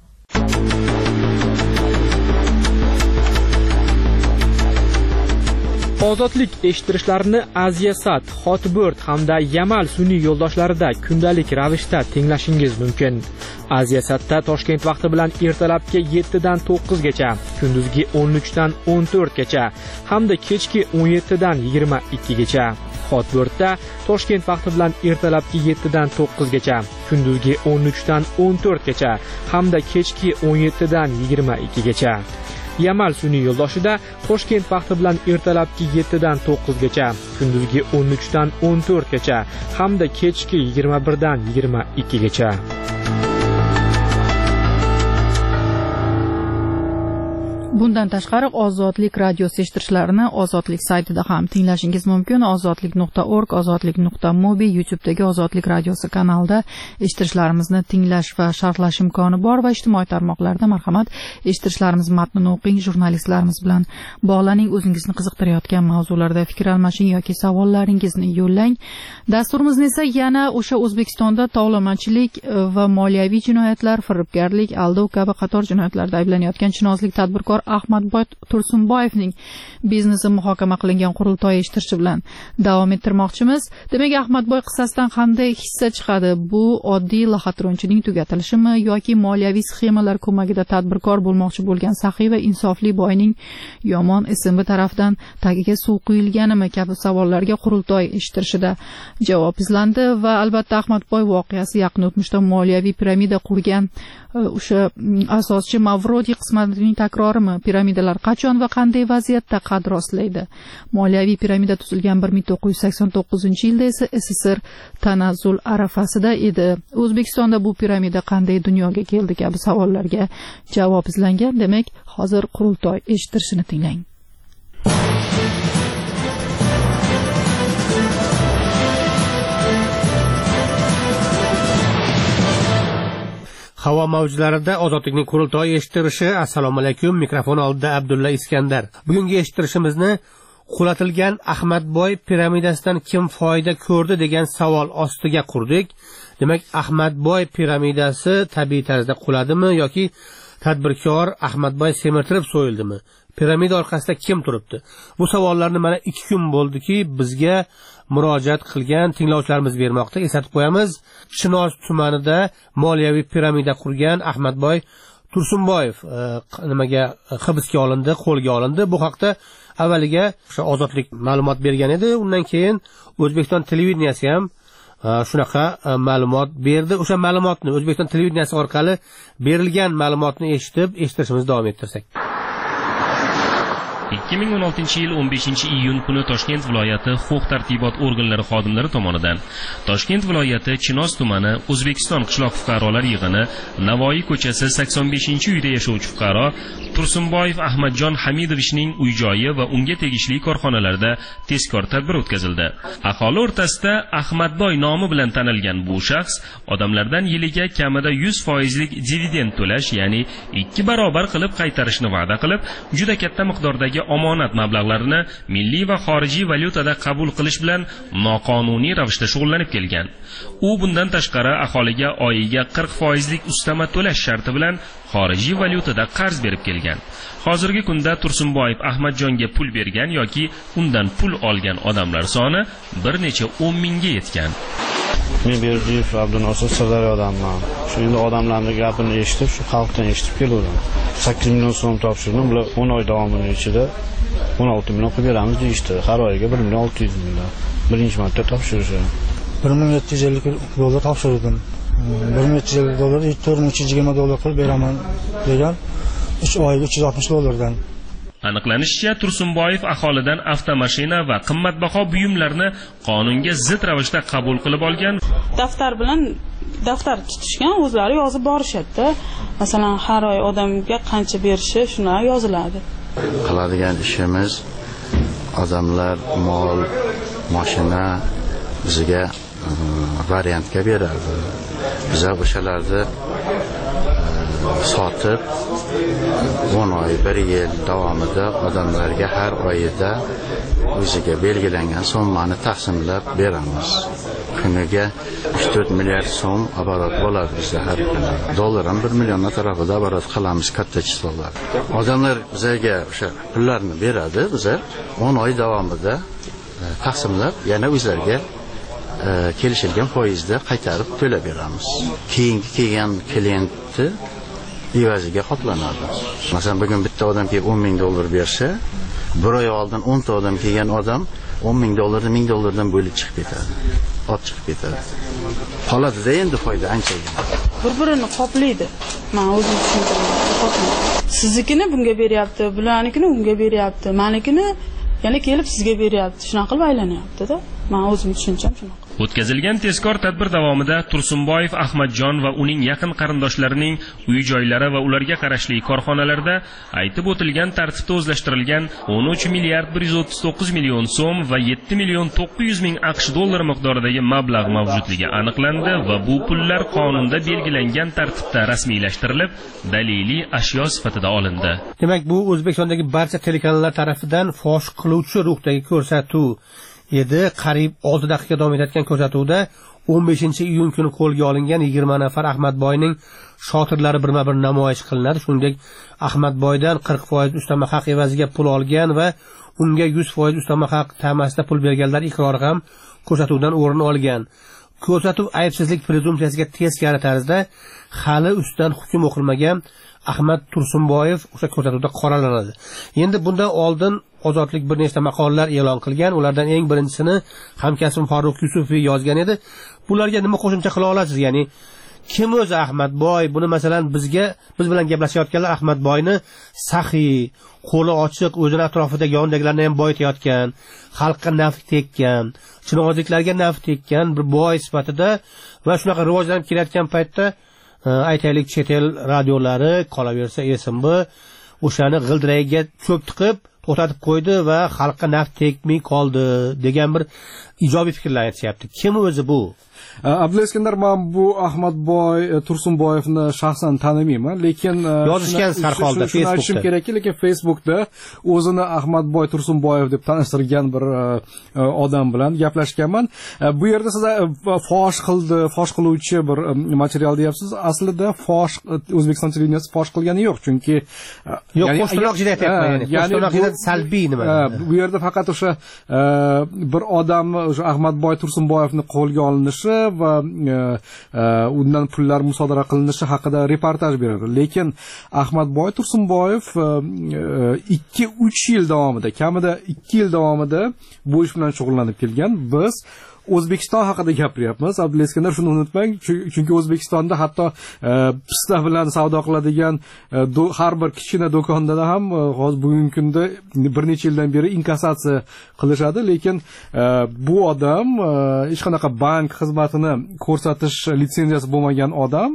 Ozodlik eshittirishlarini Aziyasat, Hotbird hamda Yamal sun'iy yo'ldoshlarida kundalik ravishda tinglashingiz mumkin. Aziyasatda Toshkent vaqti bilan ertalabki yetti dan to'qqiz gacha, kunduzgi o'n uch dan o'n to'rt gacha hamda kechki o'n yetti dan yigirma ikki gacha. Hotbirdda Toshkent vaqti bilan ertalabki yetti dan to'qqiz gacha, kunduzgi o'n uch dan o'n to'rt gacha hamda kechki o'n yetti dan yigirma ikki gacha. Yamal sun'iy yo'ldoshida Toshkent vaqti bilan ertalabki yetti dan to'qqiz gacha, kunduzgi o'n uch dan o'n to'rt gacha hamda kechki yigirma bir dan yigirma ikki gacha. Bundan tashqari Ozodlik radiosi eshittirishlarini Ozodlik saytida ham tinglashingiz mumkin. ozodlik nuqta org, ozodlik nuqta mobi YouTube'dagi Ozodlik radiosi kanalida eshittirishlarimizni tinglash va sharhlash imkoni bor va ijtimoiy tarmoqlarda marhamat eshittirishlarimiz matnini o'qing, jurnalistlarimiz bilan bog'laning, o'zingizni qiziqtirayotgan mavzularda fikr almashing yoki savollaringizni yo'llang. Dasturimizni esa yana o'sha O'zbekistonda tovlamachilik va moliyaviy jinoyatlar, firibgarlik, aldov kabi qator jinoyatlarda ayblanayotgan chinozlik tadbirkor Ahmadboy Tursunboyevning biznesi muhokama qilingan qurultoy eshittirishi bilan davom ettirmoqchimiz. Demak, Ahmadboy qissasidan qanday hissa chiqadi? Bu oddiy laxatronchining tugatilishimi yoki moliyaviy sxemalar ko'magida tadbirkor bo'lmoqchi bo'lgan saxiy va insofli boyning yomon S M B tarafidan tagiga suv quyilganimi kabi savollarga qurultoy eshittirishida javob izlandi va albatta Ahmadboy voqeasi yaqin o'tmishda moliyaviy piramida qurgan o'sha asoschi Mavrodiy qismatining takrorimi? Piramidalar qachon va qanday vaziyatda qad rostlaydi? Moliyaviy piramida tuzilgan bir ming to'qqiz yuz sakson to'qqizinchi yilda esa S S R tanazzul arafasida edi. O'zbekistonda bu piramida qanday dunyoga keldi kabi savollarga javob izlangan. Demak, hozir qurultoy eshittirishini tinglang. Havo mavjlarida Ozodlikning qurultoyi eshittirishi. Assalomu alaykum. Mikrofon oldida Abdulla Iskandar. Bugungi eshittirishimizni qulatilgan Ahmadboy piramidasidan kim foyda ko'rdi degan savol ostiga qurdik. Demak, Ahmadboy piramidasi tabiiy tarzda quladimi yoki tadbirkor Ahmadboy semirtirib so'yildimi? Piramida orqasida kim turibdi? Bu savollarni mana ikki kun bo'ldiki bizga murojaat qilgan tinglovchilarimiz bermoqda. Eslatib qo'yamiz, Chinoz tumanida moliyaviy piramida qurgan Ahmadboy Tursunboyev e, nimaga hibsga olindi, qo'lga olindi. Bu haqda avvaliga o'sha Ozodlik ma'lumot bergan edi. Undan keyin O'zbekiston televideniyasi ham shunaqa ma'lumot berdi. O'sha ma'lumotni O'zbekiston televideniyasi orqali berilgan ma'lumotni eshitib, eshitishimizni davom ettirsak. ikki ming o'n oltinchi yil o'n beshinchi iyun kuni Toshkent viloyati huquq-tartibot organlari xodimlari tomonidan Toshkent viloyati Chinoz tumani O'zbekiston qishloq fuqarolar yig'ini Navoiy ko'chasi sakson beshinchi uyda yashovchi fuqaro Tursunboyev Ahmadjon Hamidovichning uy-joyi va unga tegishli korxonalarda tezkor tadbir o'tkazildi. Aholi o'rtasida Ahmadboy nomi bilan tanilgan bu shaxs odamlardan yiliga kamida yuz foizlik dividend to'lash, ya'ni ikki barobar qilib qaytarishni va'da qilib, juda katta miqdordagi omonat mablag'larini milliy va xorijiy valyutada qabul qilish bilan noqonuniy ravishda shug'ullanib kelgan. U bundan tashqari aholiga oyiga qirq foizlik ustama to'lash sharti bilan xorijiy valyutada qarz berib kelgan. Hozirgi kunda Tursunboyev Ahmadjonga pul bergan yoki undan pul olgan odamlar soni bir necha o'n mingga yetgan. Men Berdiyev Abdunosir Sirdaryodanman. Shu endi odamlarning gapini eshitib, shu xalqdan eshitib keldim. sakkiz million so'm topshirdim. Bular o'n oy davomida ichida o'n olti million qilib beramiz deyishdi. Har oyiga bir million olti yuz ming. Birinchi marta topshirishdi. bir ming yetti yuz ellik dollar topshirdim. bir ming yetti yuz ellik dollar, to'rt ming uch yuz yigirma dollar qilib beraman degan. uch oyga uch yuz oltmish dollardan. Aniqlanishicha, Tursunboyev aholidan avtomashina va qimmatbaho buyumlarni qonunga zid ravishda qabul qilib olgan. Daftar bilan daftar tutishgan, o'zlari yozib borishadi. Masalan, har oy odamga qancha berishi shular yoziladi. Qiladigan ishimiz odamlar mol, mashina bizga variantga beradi. Biz o'shalarni sotib o'n oy, bir yil davomida odamlarga har oyida o'ziga belgilangan so'mmani taqsimlab beramiz. Kuniga uch to'rt milliard so'm oborot bo'ladi bizda har kuni. Dollar ham bir million atrofida oborot qilamiz katta chistolar. Odamlar bizga o'sha pullarni beradi, biz o'n oy davomida taqsimlab yana o'zlariga kelishilgan foizda qaytarib to'lab beramiz. Keyingi kelgan klientni evaziga qoplanadi. Masalan, bugun bitta odam kelib o'n ming dollar bersa, bir oy oldin o'n ta odam kelgan odam o'n ming dollarni ming dollardan bo'lib chiqib ketadi. Ot chiqib ketadi. Qoladi-da endi foyda anchagina. Bir-birini qoplaydi. Men o'zim tushuntiraman. Siznikini bunga beryapti, bularnikini unga beryapti, menikini yana kelib sizga beryapti. Shunaqa qilib aylanyapti-da. Men o'zim tushuncham shunaqa. O'tkazilgan tezkor tadbir davomida Tursunboyev Ahmadjon va uning yaqin qarindoshlarining uy-joylari va ularga qarashli korxonalarda aytib o'tilgan tartibda o'zlashtirilgan o'n uch milliard bir yuz o'ttiz to'qqiz million so'm va yetti million to'qqiz yuz ming aqsh dollari miqdoridagi mablag' mavjudligi aniqlandi va bu pullar qonunda belgilangan tartibda rasmiylashtirilib, daliliy ashyo sifatida olindi. Demak, bu O'zbekistondagi barcha telekanallar tomonidan fosh qiluvchi ruhdagi ko'rsatuv edi. Qariyb olti daqiqa davom etayotgan ko'rsatuvda o'n beshinchi iyun kuni qo'lga olingan yigirma nafar Ahmadboyning shotirlari birma-bir namoyish qilinadi. Shuningdek, Ahmadboydan qirq foiz ustama haq evaziga pul olgan va unga yuz foiz ustama haq tamasida pul berganlar iqrori ham ko'rsatuvdan o'rin olgan. Ko'rsatuv aybsizlik prezumsiyasiga teskari tarzda hali ustidan hukm o'qilmagan Ahmad Tursunboyev o'sha ko'rsatuvda qoralanadi. Endi bundan oldin Ozodlik bir nechta maqolalar e'lon qilgan. Ulardan eng birinchisini hamkasbim Farruh Yusufiy yozgan edi. Bularga nima qo'shimcha qila olasiz? Ya'ni kim o'zi Ahmadboy? Buni masalan bizga biz bilan gaplashayotganlar Ahmadboyni saxiy, qo'li ochiq, o'zini atrofidagi yondagilarni ham boyitayotgan, xalqqa naf tekkan, chinozliklarga naf tekkan bir boy sifatida va shunaqa rivojlanib kelayotgan paytda aytaylik chet el radiolari qolaversa esimbi o'shani g'ildiragiga cho'p tiqib to'xtatib qo'ydi va xalqqa naf tekmay qoldi degan bir ijobiy fikrlar aytishyapti. Kim o'zi bu? Abdulaskandar, men bu Ahmadboy Tursunboyevni shaxsan tanimayman, lekin yozishgan har holda Facebookda. Aytishim kerakki, lekin Facebookda o'zini Ahmadboy Tursunboyev deb tanishtirgan bir odam bilan gaplashganman. Bu yerda siz fosh qildi, fosh qiluvchi bir material deyapsiz. Aslida fosh O'zbekiston televideniyasi fosh qilgani yo'q, chunki yo'q, po'staloq juda aytayapman, ya'ni po'staloq juda salbiy nima. Bu yerda faqat o'sha bir odam o'sha Ahmadboy Tursunboyevni qo'lga olinishi va undan pullar musodara qilinishi haqida reportaj beradi. Lekin Ahmadboy Tursunboyev ikki uch yil davomida, kamida ikki yil davomida bu ish bilan shug'ullanib kelgan. Biz O'zbekiston haqida gapiryapmiz. Abdulaskandar, shuni unutmang, chunki O'zbekistonda hatto pista bilan savdo qiladigan har bir kichkina do'konda ham hozir bugungi kunda bir necha yildan beri inkassatsiya qilishadi, lekin bu odam hech qanaqa bank xizmatini ko'rsatish litsenziyasi bo'lmagan odam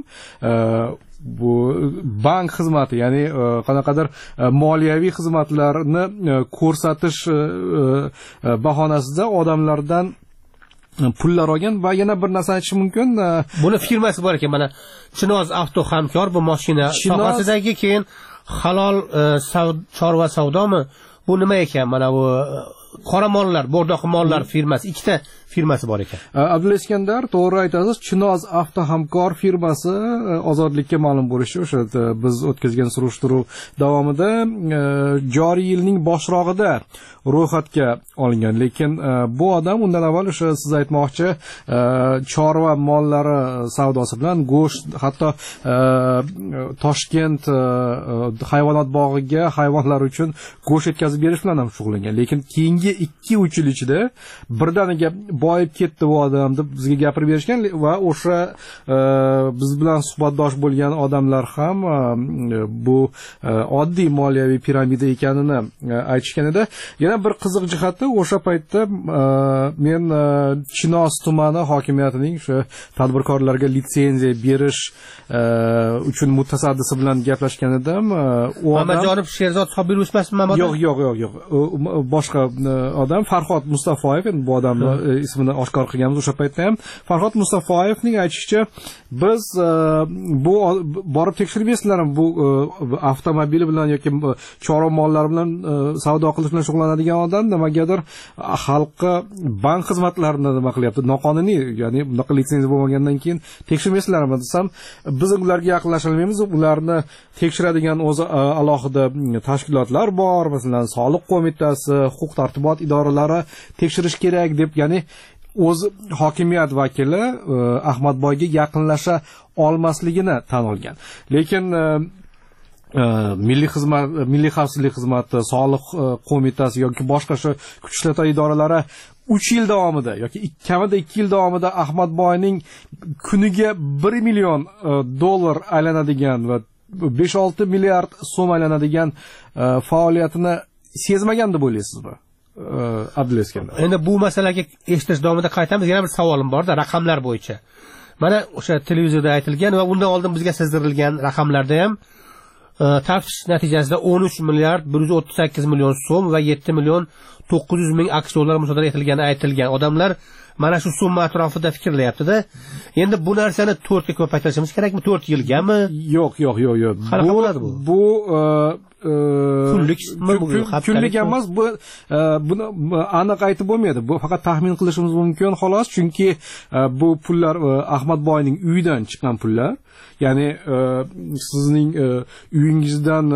bu bank xizmati, ya'ni qanaqadir moliyaviy xizmatlarni ko'rsatish bahonasida odamlardan pullar olgan va yana bir narsa aytish mumkin. Buni firmasi bor ekan, mana Chinoz Avto hamkor bu mashina sohasidagi, keyin halol chorva savdomi? Bu nima ekan? Mana bu qora mollar, bo'rdoq mollar firmasi, ikkita firmasi bor ekan. Abdulaskandar, to'g'ri aytasiz. Chinoz Avto hamkor firmasi ozodlikka ma'lum bo'lishi, o'sha biz o'tkazgan surishtiruv davomida joriy yilning boshrog'ida ro'yxatga olingan, lekin bu odam undan avval o'sha siz aytmoqchi chorva mollari savdosi bilan, go'sht, hatto Toshkent hayvonot bog'iga hayvonlar uchun go'sht yetkazib berish bilan ham shug'ullangan. Lekin keyingi ikki uch yil ichida birdaniga boyib ketdi bu odam deb bizga gapirib berishgan va o'sha biz bilan suhbatdosh bo'lgan odamlar ham bu oddiy moliyaviy piramida ekanini aytishgan edi. Yana bir qiziq jihati, o'sha paytda men Chinoz tumani hokimiyatining o'sha tadbirkorlarga litsenziya berish uchun mutasaddisi bilan gaplashgan edim. U odam Mamajonov Sherzod Sobirovich emasmi? Yo'q, yo'q, yo'q, yo'q. Boshqa odam, Farhod Mustafoyev, endi bu odamni ismini oshkor qilganmiz o'sha paytda ham. Farhod Mustafoyevning aytishicha, biz bu borib tekshirib eslarmi, bu avtomobili bilan yoki chorva mollari bilan savdo qilish bilan shug'ullanadigan odam nimagadir xalqqa bank xizmatlarini nima qilyapti, noqonuniy, ya'ni bunaqa litsenziya bo'lmagandan keyin tekshirmaysizlarmi desam, biz ularga yaqinlasha olmaymiz, ularni tekshiradigan o'zi alohida tashkilotlar bor, masalan soliq qo'mitasi, huquq tartibot idoralari tekshirish kerak deb, ya'ni o'z hokimiyat vakili Ahmadboyga yaqinlasha olmasligini tan olgan. Lekin milliy xizmat, milliy xavfsizlik xizmati, soliq qo'mitasi yoki boshqa shu kuch ishlatma idoralari uch yil davomida yoki kamida ikki yil davomida Ahmadboyning kuniga bir million dollar aylanadigan va besh olti milliard so'm aylanadigan faoliyatini sezmagan deb o'ylaysizmi? Abdulaskandar. Endi bu masalaga eshitish davomida qaytamiz. Yana bir savolim bor-da, raqamlar bo'yicha. Mana o'sha televizorda aytilgan va undan oldin bizga sezdirilgan raqamlarda ham taftish natijasida o'n uch milliard bir yuz o'ttiz sakkiz million so'm va yetti million to'qqiz yuz ming aqsh dollari musodara etilgani aytilgan. Odamlar mana shu summa atrofida fikrlayapti-da. Endi bu narsani to'rt ga ko'paytirishimiz kerakmi? to'rt yilgami? Yo'q, yo'q, yo'q, yo'q. Qanaqa bo'ladi bu? Bu kunlik kunlik emas, bu buni aniq aytib bo'lmaydi. Bu faqat taxmin qilishimiz mumkin xolos, chunki bu pullar Ahmadboyning uyidan chiqqan pullar. Ya'ni sizning uyingizdan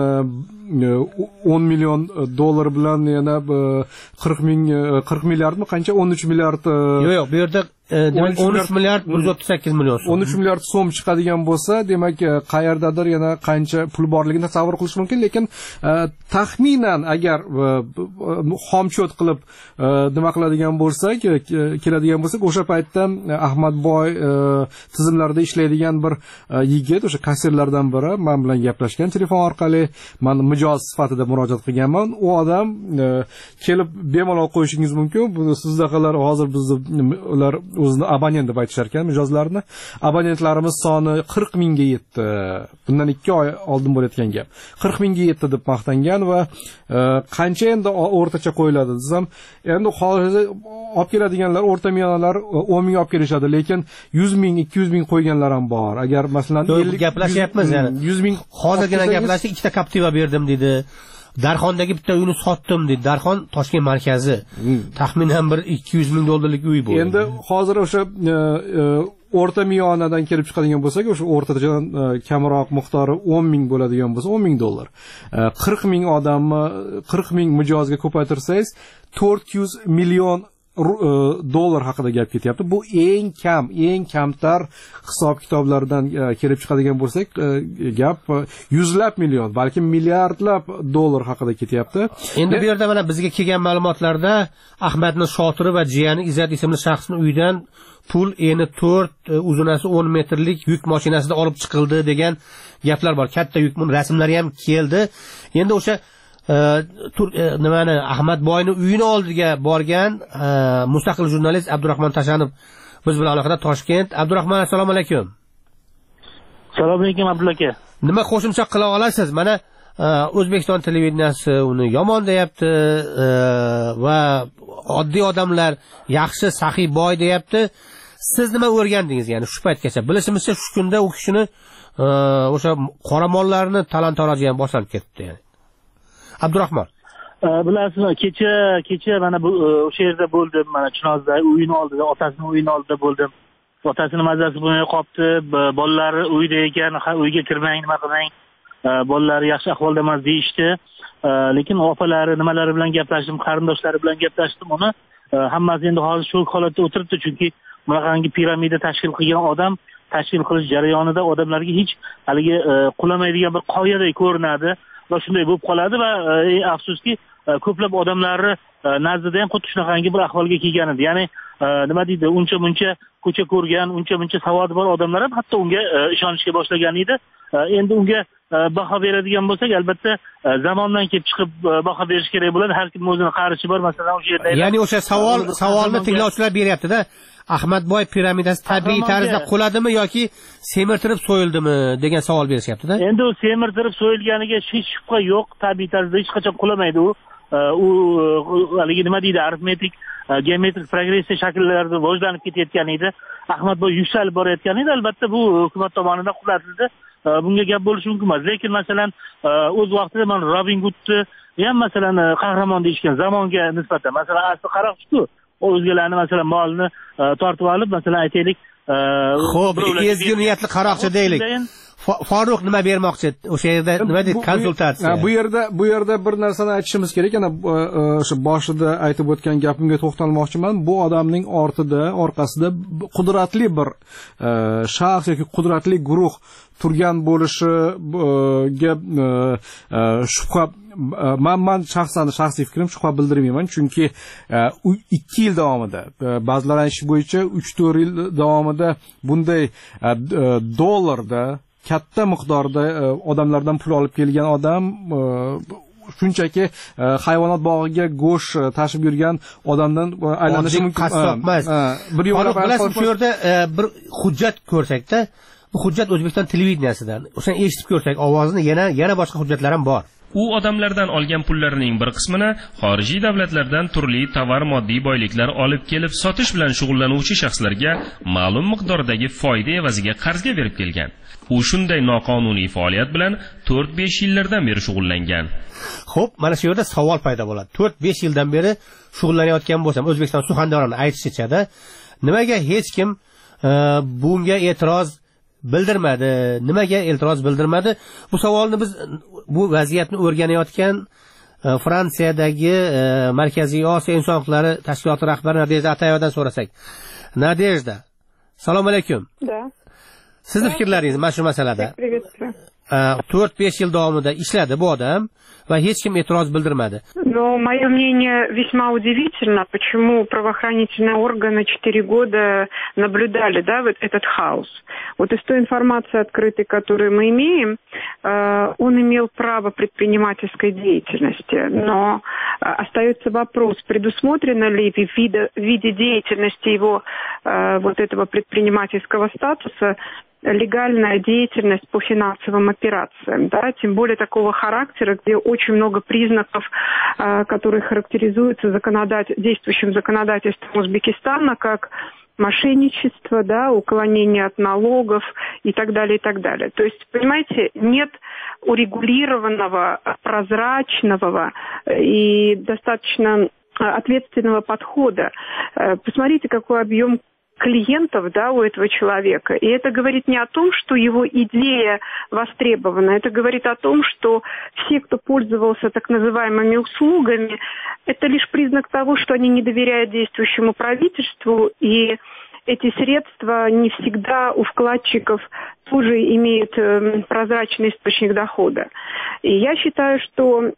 o'n million dollar bilan yana qirq ming qirq milliardmi qancha o'n uch milliard yo'q yo'q bu yerda demak o'n uch milliard bir yuz o'ttiz sakkiz million so'm o'n uch milliard so'm chiqadigan bo'lsa, demak qayerdadir yana qancha pul borligini tasavvur qilish mumkin. Lekin taxminan agar xomchot qilib nima qiladigan bo'lsak, keladigan bo'lsak, o'sha paytda Ahmadboy tizimlarida ishlaydigan bir yigit, o'sha kassirlardan biri men bilan gaplashgan telefon orqali, men mijoz sifatida murojaat qilganman. U odam kelib bemalol qo'yishingiz mumkin. Bu sizdaqalar hozir bizni ular o'zini abonent deb aytishar ekan mijozlarni. Abonentlarimiz soni qirq mingga yetdi. Bundan ikki oy oldin bo'layotgan gap. qirq mingga yetdi deb maqtangan va qancha endi o'rtacha qo'yiladi desam, endi hozir olib keladiganlar o'rta miyonalar o'n ming olib kelishadi, lekin yuz ming ikki yuz ming qo'yganlar ham bor. Agar masalan ellik gaplashyapmiz, ya'ni yuz ming hozirgina gaplashdik, ikkita Captiva berdim dedi. Darxondagi bitta uyni sotdim dedi. Darxon Toshkent markazi. Taxminan bir ikki yuz ming dollarlik uy bu. Endi hozir o'sha o'rta miyonadan kelib chiqadigan bo'lsak, o'sha o'rtadan kamroq miqdori o'n ming bo'ladigan bo'lsa, o'n ming dollar. qirq ming odamni qirq ming mijozga ko'paytirsangiz, to'rt yuz million dollar haqida gap ketyapti. Bu eng kam, eng kamtar hisob kitoblardan kelib chiqadigan bo'lsak, gap yuzlab million, balki milliardlab dollar haqida ketyapti. Endi bu yerda mana bizga kelgan ma'lumotlarda Ahmadning shotiri va jiyani Izzat ismli shaxsning uyidan pul eni to'rt, uzunasi o'n metrlik yuk mashinasida olib chiqildi degan gaplar bor. Katta yuk, rasmlari ham keldi. Endi o'sha nimani Ahmadboyning uyini oldiga borgan mustaqil jurnalist Abdurahmon Tashanov biz bilan aloqada Toshkent. Abdurahmon, assalomu alaykum. Assalomu alaykum Abdulla aka. Nima qo'shimcha qila olasiz? Mana O'zbekiston televideniyasi uni yomon deyapti va oddiy odamlar yaxshi, saxiy boy deyapti. Siz nima o'rgandingiz, ya'ni shu paytgacha? Bilishimizcha shu kunda u kishini o'sha qoramollarni talon-taroj ham boshlanib ketdi, ya'ni. Abdurahmon. Bilasizmi, kecha kecha mana bu o'sha yerda bo'ldim, mana Chinozda uyini oldida, otasining uyini oldida bo'ldim. Otasini mazasi bo'lmay qolibdi, bolalari uyda ekan, uyga kirmang, nima qilmang. Bolalari yaxshi ahvolda emas deyishdi. Lekin opalari, nimalari bilan gaplashdim, qarindoshlari bilan gaplashdim, uni hammasi endi hozir shu holatda o'tiribdi, chunki bunaqangi piramida tashkil qilgan odam tashkil qilish jarayonida odamlarga hech haligi qulamaydigan bir qoyaday ko'rinadi. Va shunday bo'lib qoladi va afsuski ko'plab odamlarni nazdida ham xuddi shunaqangi bir ahvolga kelgan edi. Ya'ni nima deydi, uncha muncha ko'cha ko'rgan, uncha muncha savodi bor odamlar ham hatto unga ishonishga boshlagan edi. Endi unga baho beradigan bo'lsak, albatta zamondan kelib chiqib baho berish kerak bo'ladi. Har kim o'zining qarichi bor, masalan o'sha yerda. Ya'ni o'sha savol savolni tinglovchilar beryapti-da. Ahmadboy piramidasi tabiiy tarzda quladimi yoki semirtirib so'yildimi degan savol berishyapti-da. Endi u semirtirib so'yilganiga hech shubha yo'q, tabiiy tarzda hech qachon qulamaydi u. U haligi nima deydi, arifmetik, geometrik progressiya shakllarida rivojlanib ketayotgan edi. Ahmadboy yuksalib borayotgan edi. Albatta bu hukumat tomonidan qulatildi. Bunga gap bo'lishi mumkin emas. Lekin masalan o'z vaqtida men Robin Hoodni ham masalan qahramon deyishgan zamonga nisbatan, masalan asli qaroqchi-ku. O'zgalarni masalan molni tortib olib, masalan aytaylik, xo'p, ezgu niyatli qaroqchi deylik. Faruq nima bermoqchi? O'sha yerda nima deydi, konsultatsiya. Bu yerda bu yerda bir narsani aytishimiz kerak. Ana o'sha boshida aytib o'tgan gapimga to'xtalmoqchiman. Bu odamning ortida, orqasida qudratli bir shaxs yoki qudratli guruh turgan bo'lishiga shubha man man shaxsan shaxsiy fikrim shubha bildirmayman, chunki ikki yil davomida, ba'zilar aytish bo'yicha uch to'rt yil davomida bunday dollarda katta miqdorda odamlardan pul olib kelgan odam shunchaki hayvonot bog'iga go'sht tashib yurgan odamdan aylanishi mumkin. Qassob emas. Bir yo'q, bilasiz, shu yerda bir hujjat ko'rsakda, bu hujjat O'zbekiston televideniyasidan. O'shani eshitib ko'rsak ovozini, yana yana boshqa hujjatlar ham bor. U odamlardan olgan pullarining bir qismini xorijiy davlatlardan turli tovar moddiy boyliklar olib kelib sotish bilan shug'ullanuvchi shaxslarga ma'lum miqdordagi foyda evaziga qarzga berib kelgan. U shunday noqonuniy faoliyat bilan to'rt besh yillardan beri shug'ullangan. Xo'p, mana shu yerda savol paydo bo'ladi. to'rt besh yildan beri shug'ullanayotgan bo'lsam, O'zbekiston suxandonlari aytishicha-da, nimaga hech kim bunga e'tiroz bildirmadi? Nimaga e'tiroz bildirmadi? Bu savolni biz bu vaziyatni o'rganayotgan Fransiyadagi Markaziy Osiyo inson huquqlari tashkiloti rahbari Nadejda Atayevadan so'rasak. Nadejda, assalomu alaykum. Da. Sizni fikrlaringiz mana shu masalada? to'rt besh yil davomida ishladi bu odam va hech kim e'tiroz bildirmadi. Но мое мнение весьма удивительно, почему правоохранительные органы четыре года наблюдали, да, вот этот хаос. Вот из той информации открытой, которую мы имеем, он имел право предпринимательской деятельности, но остается вопрос, предусмотрено ли в виде, в виде деятельности его вот этого предпринимательского статуса легальная деятельность по финансовым операциям, да, тем более такого характера, где очень много признаков, которые характеризуются законодатель... действующим законодательством Узбекистана, как мошенничество, да, уклонение от налогов и так далее, и так далее. То есть, понимаете, нет урегулированного, прозрачного и достаточно ответственного подхода. Посмотрите, какой объем клиентов, да, у этого человека. И это говорит не о том, что его идея востребована, это говорит о том, что все, кто пользовался так называемыми услугами, это лишь признак того, что они не доверяют действующему правительству, и эти средства не всегда у вкладчиков тоже имеют э, прозрачный источник дохода. И я считаю, что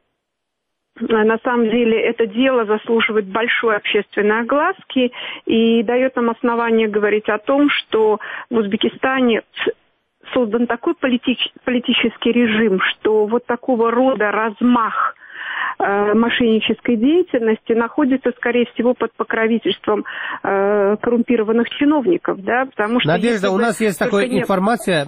на самом деле это дело заслуживает большой общественной огласки и дает нам основание говорить о том, что в Узбекистане создан такой полити- политический режим, что вот такого рода размах э, мошеннической деятельности находится, скорее всего, под покровительством э, коррумпированных чиновников, да, потому что... Надежда, у нас есть такая нет... информация,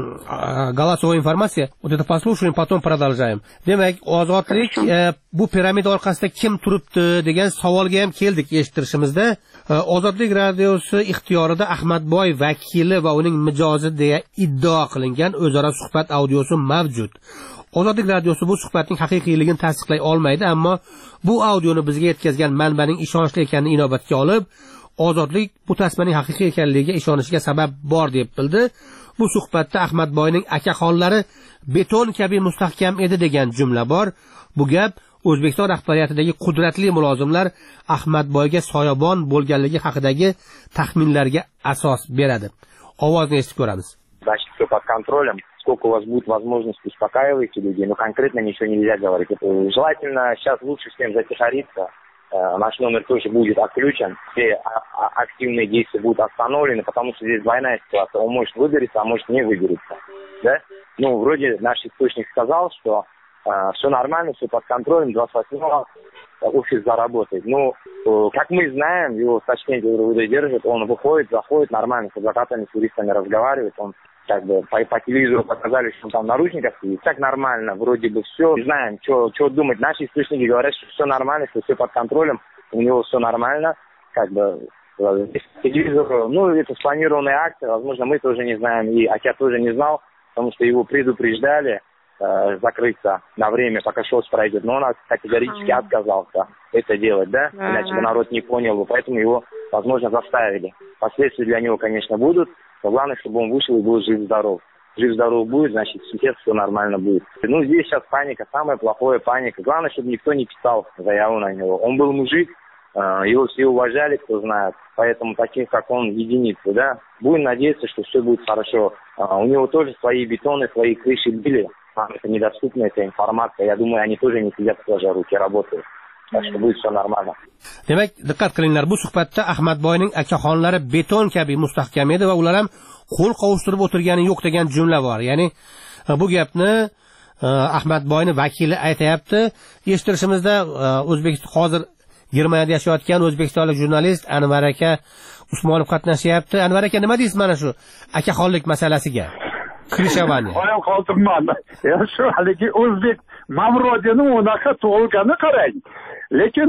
голосовая информация, вот это послушаем, потом продолжаем. Demak, ozodlik bu piramida orqasida kim turibdi degan savolga ham keldik eshittirishimizda. Ozodlik radiosi ixtiyorida Ahmadboy vakili va uning mijozi deya iddao qilingan o'zaro suhbat audiosi mavjud. Ozodlik radiosi bu suhbatning haqiqiyligini tasdiqlay olmaydi, ammo bu audioni bizga yetkazgan manbaning ishonchli ekanini inobatga olib, Ozodlik bu tasmaning haqiqiy ekanligiga ishonishiga sabab bor deb bildi. Bu suhbatda Ahmadboyning akaxonlari beton kabi mustahkam edi degan jumla bor. Bu gap O'zbekiston rahbariyatidagi qudratli mulozimlar Ahmadboyga soyabon bo'lganligi haqidagi taxminlarga asos beradi. Ovozni eshitib ko'ramiz. Значит, все под контролем. Сколько у вас будет возможности успокаивать людей, но конкретно ничего нельзя говорить. Это желательно сейчас лучше всем затихариться. Наш номер тоже будет отключен. Все активные действия будут остановлены, потому что здесь двойная ситуация. Он может выберется, а может не выберется. Да? Ну, вроде наш источник сказал, что э, все нормально, все под контролем, двадцать восьмого офис заработает. Ну, э, как мы знаем, его в Ташкенте УРУД держит, он выходит, заходит нормально, с адвокатами, с юристами разговаривает, он как бы по, по телевизору показали, что он там в наручниках сидит. Так нормально, вроде бы все. Не знаем, что думать. Наши источники говорят, что все нормально, что все под контролем, у него все нормально. Как бы телевизор, ну, это спланированная акция, возможно, мы тоже не знаем, и Акя тоже не знал, потому что его предупреждали э, закрыться на время, пока шоу пройдет. Но он категорически ага. отказался это делать, да? Ага. Иначе бы народ не понял бы, поэтому его, возможно, заставили. Последствия для него, конечно, будут. Но главное, чтобы он вышел и был жив-здоров. Жив-здоров будет, значит, все нормально будет. Ну, здесь сейчас паника, самое плохое паника. Главное, чтобы никто не писал заяву на него. Он был мужик, его все уважали, кто знает. Поэтому таких, как он, единицы, да. Будем надеяться, что все будет хорошо. У него тоже свои бетоны, свои крыши были. Это недоступна эта информация. Я думаю, они тоже не сидят сложа руки, работают. Так что будет все нормально. Demak, diqqat qilinglar, bu suhbatda Ahmadboyning akaxonlari beton kabi mustahkam edi va ular ham qo'l qovushtirib o'tirgani yo'q degan jumla bor. Ya'ni bu gapni Ahmadboyning vakili aytayapti. Eshittirishimizda O'zbekiston hozir Germaniyada yashayotgan o'zbekistonlik jurnalist Anvar aka Usmonov qatnashyapti. Anvar aka, nima deysiz mana shu akaxonlik masalasiga? Krishavani. Oyam qoldirman. Ya shu haligi o'zbek Mavrodiyning unaqa tug'ilgani qarang. Lekin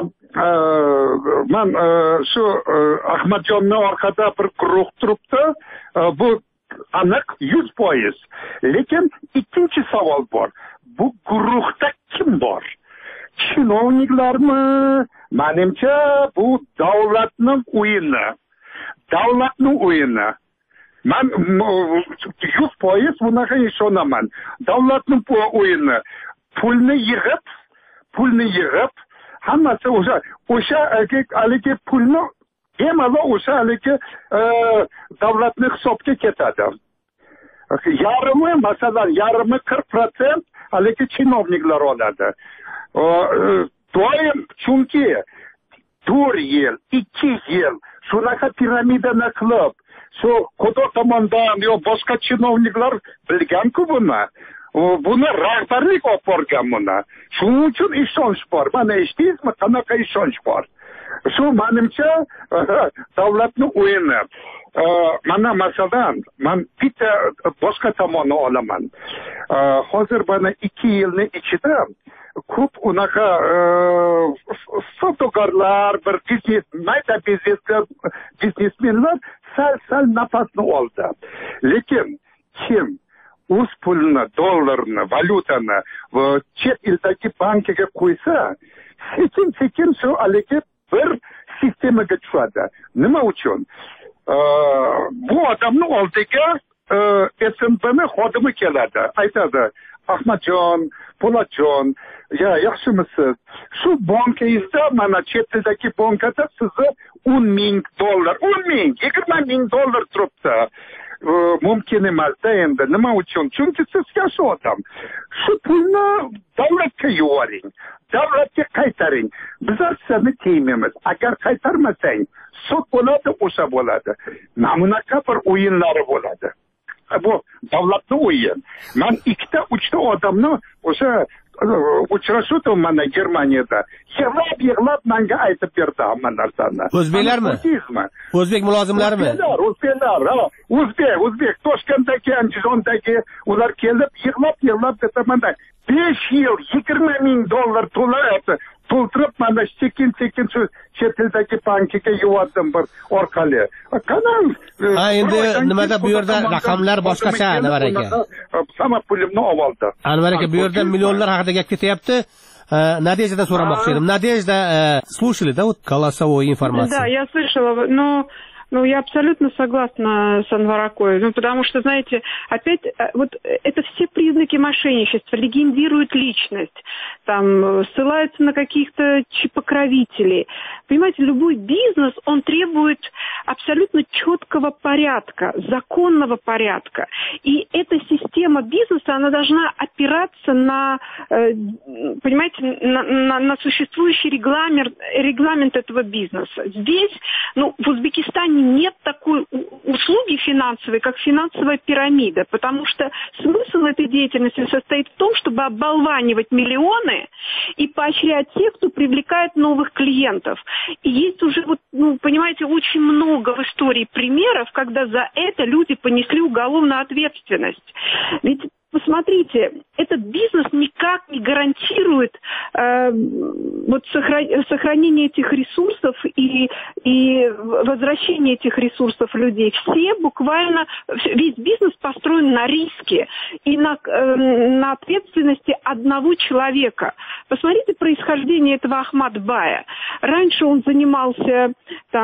men shu Ahmadjonning orqada bir guruh turibdi. Bu aniq yuz foiz. Lekin ikkinchi savol bor. Bu guruhda kim bor? Chinovniklarmi? Menimcha bu davlatning o'yini. Davlatning o'yini. Men yuz foiz bunaqa ishonaman. Davlatning o'yini. Pulni yig'ib, pulni yig'ib, hammasi o'sha o'sha haligi pulni emaza o'sha haligi davlatning hisobiga ketadi. Yarmi, masalan, yarmi qirq foiz haligi chinovniklar oladi. Doim chunki to'rt yil, ikki yil shunaqa piramidani qilib, shu Xudo tomonidan yo boshqa chinovniklar bilgan-ku buni. Buni rahbarlik olib borgan buni. Shuning uchun ishonch bor. Mana eshitdingizmi, qanaqa ishonch bor? shu manimcha davlatni o'yini. Mana masalan, men bitta boshqa tomonni olaman. Hozir mana ikki yilning ichida ko'p unaqa savdogarlar, bir biznes, mayda bizneslar, biznesmenlar sal-sal nafasni oldi. Lekin kim o'z pulini, dollarni, valyutani chet eldagi bankiga qo'ysa, sekin-sekin shu haligi bir sistemaga tushadi. Nima uchun? Bu odamni oldiga S N B'ni xodimi keladi, aytadi: Ahmadjon, Po'latjon, ya yaxshimisiz? Shu bankingizda, mana chet eldagi bankada sizni o'n ming dollar, o'n ming, yigirma ming dollar turibdi. Mumkin emas-da endi. Nima uchun? Chunki siz yaxshi odam. Shu pulni davlatga yuboring, davlatga qaytaring. Bizlar sizni tegmaymiz. Agar qaytarmasang, sud bo'ladi, o'sha bo'ladi. Namunaqa bir o'yinlari bo'ladi. Bu davlatni o'yin. Men ikkita, uchta odamni o'sha uchrashuvdim mana Germaniyada. Yig'lab, yig'lab menga aytib berdi hamma narsani. O'zbeklarmi? O'zbek mulozimlarmi? O'zbeklar, o'zbeklar, ha, o'zbek, o'zbek, Toshkentdagi, Andijondagi ular kelib yig'lab, yig'lab desa mana besh yil yigirma ming dollar to'layapti. To'ldirib mana sekin-sekin shu chet eldagi bankiga yuvardim bir orqali. Qana? Ha, endi nimada bu yerda raqamlar boshqacha, Anvar aka. Sama pulimni oldi. Anvar aka, bu yerda millionlar haqida gap ketyapti. Nadejdadan so'ramoqchi edim. Nadejda, слушали, да, вот голосовую информацию? Да, я слышала, но Ну, я абсолютно согласна с Анваракой. Ну, потому что, знаете, опять, вот это все признаки мошенничества, легендируют личность, там, ссылаются на каких-то покровителей. Понимаете, любой бизнес, он требует абсолютно четкого порядка, законного порядка. И эта система бизнеса, она должна опираться на, понимаете, на, на, на существующий регламент, регламент этого бизнеса. Здесь, ну, в Узбекистане нет такой услуги финансовой, как финансовая пирамида, потому что смысл этой деятельности состоит в том, чтобы оболванивать миллионы и поощрять тех, кто привлекает новых клиентов. И есть уже, вот, ну, понимаете, очень много в истории примеров, когда за это люди понесли уголовную ответственность. Ведь посмотрите, этот бизнес никак не гарантирует э, вот сохран... сохранение этих ресурсов и, и возвращение этих ресурсов людей. Все буквально, весь бизнес построен на риске и на, э, на ответственности одного человека. Посмотрите происхождение этого Ахмадбая. Раньше он занимался там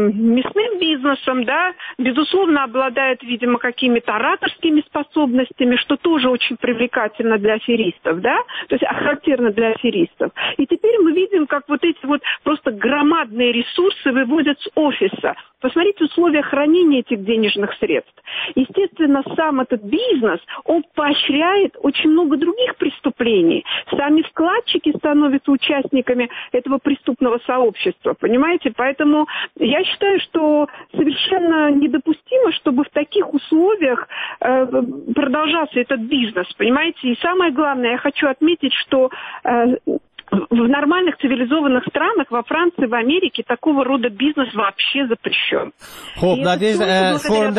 мясным бизнесом, да, безусловно, обладает, видимо, какими-то ораторскими способностями, что тоже очень привлекательно для аферистов, да, то есть характерно для аферистов. И теперь мы видим, как вот эти вот просто громадные ресурсы выводят с офиса. Посмотрите условия хранения этих денежных средств. Естественно, сам этот бизнес, он поощряет очень много других преступлений. Сами вкладчики становятся участниками этого преступного сообщества, понимаете? Поэтому я считаю, что совершенно недопустимо, чтобы в таких условиях э, продолжался этот бизнес, понимаете? И самое главное, я хочу отметить, что э, в нормальных цивилизованных странах, во Франции, в Америке, такого рода бизнес вообще запрещен. Xo'p, Nadejda,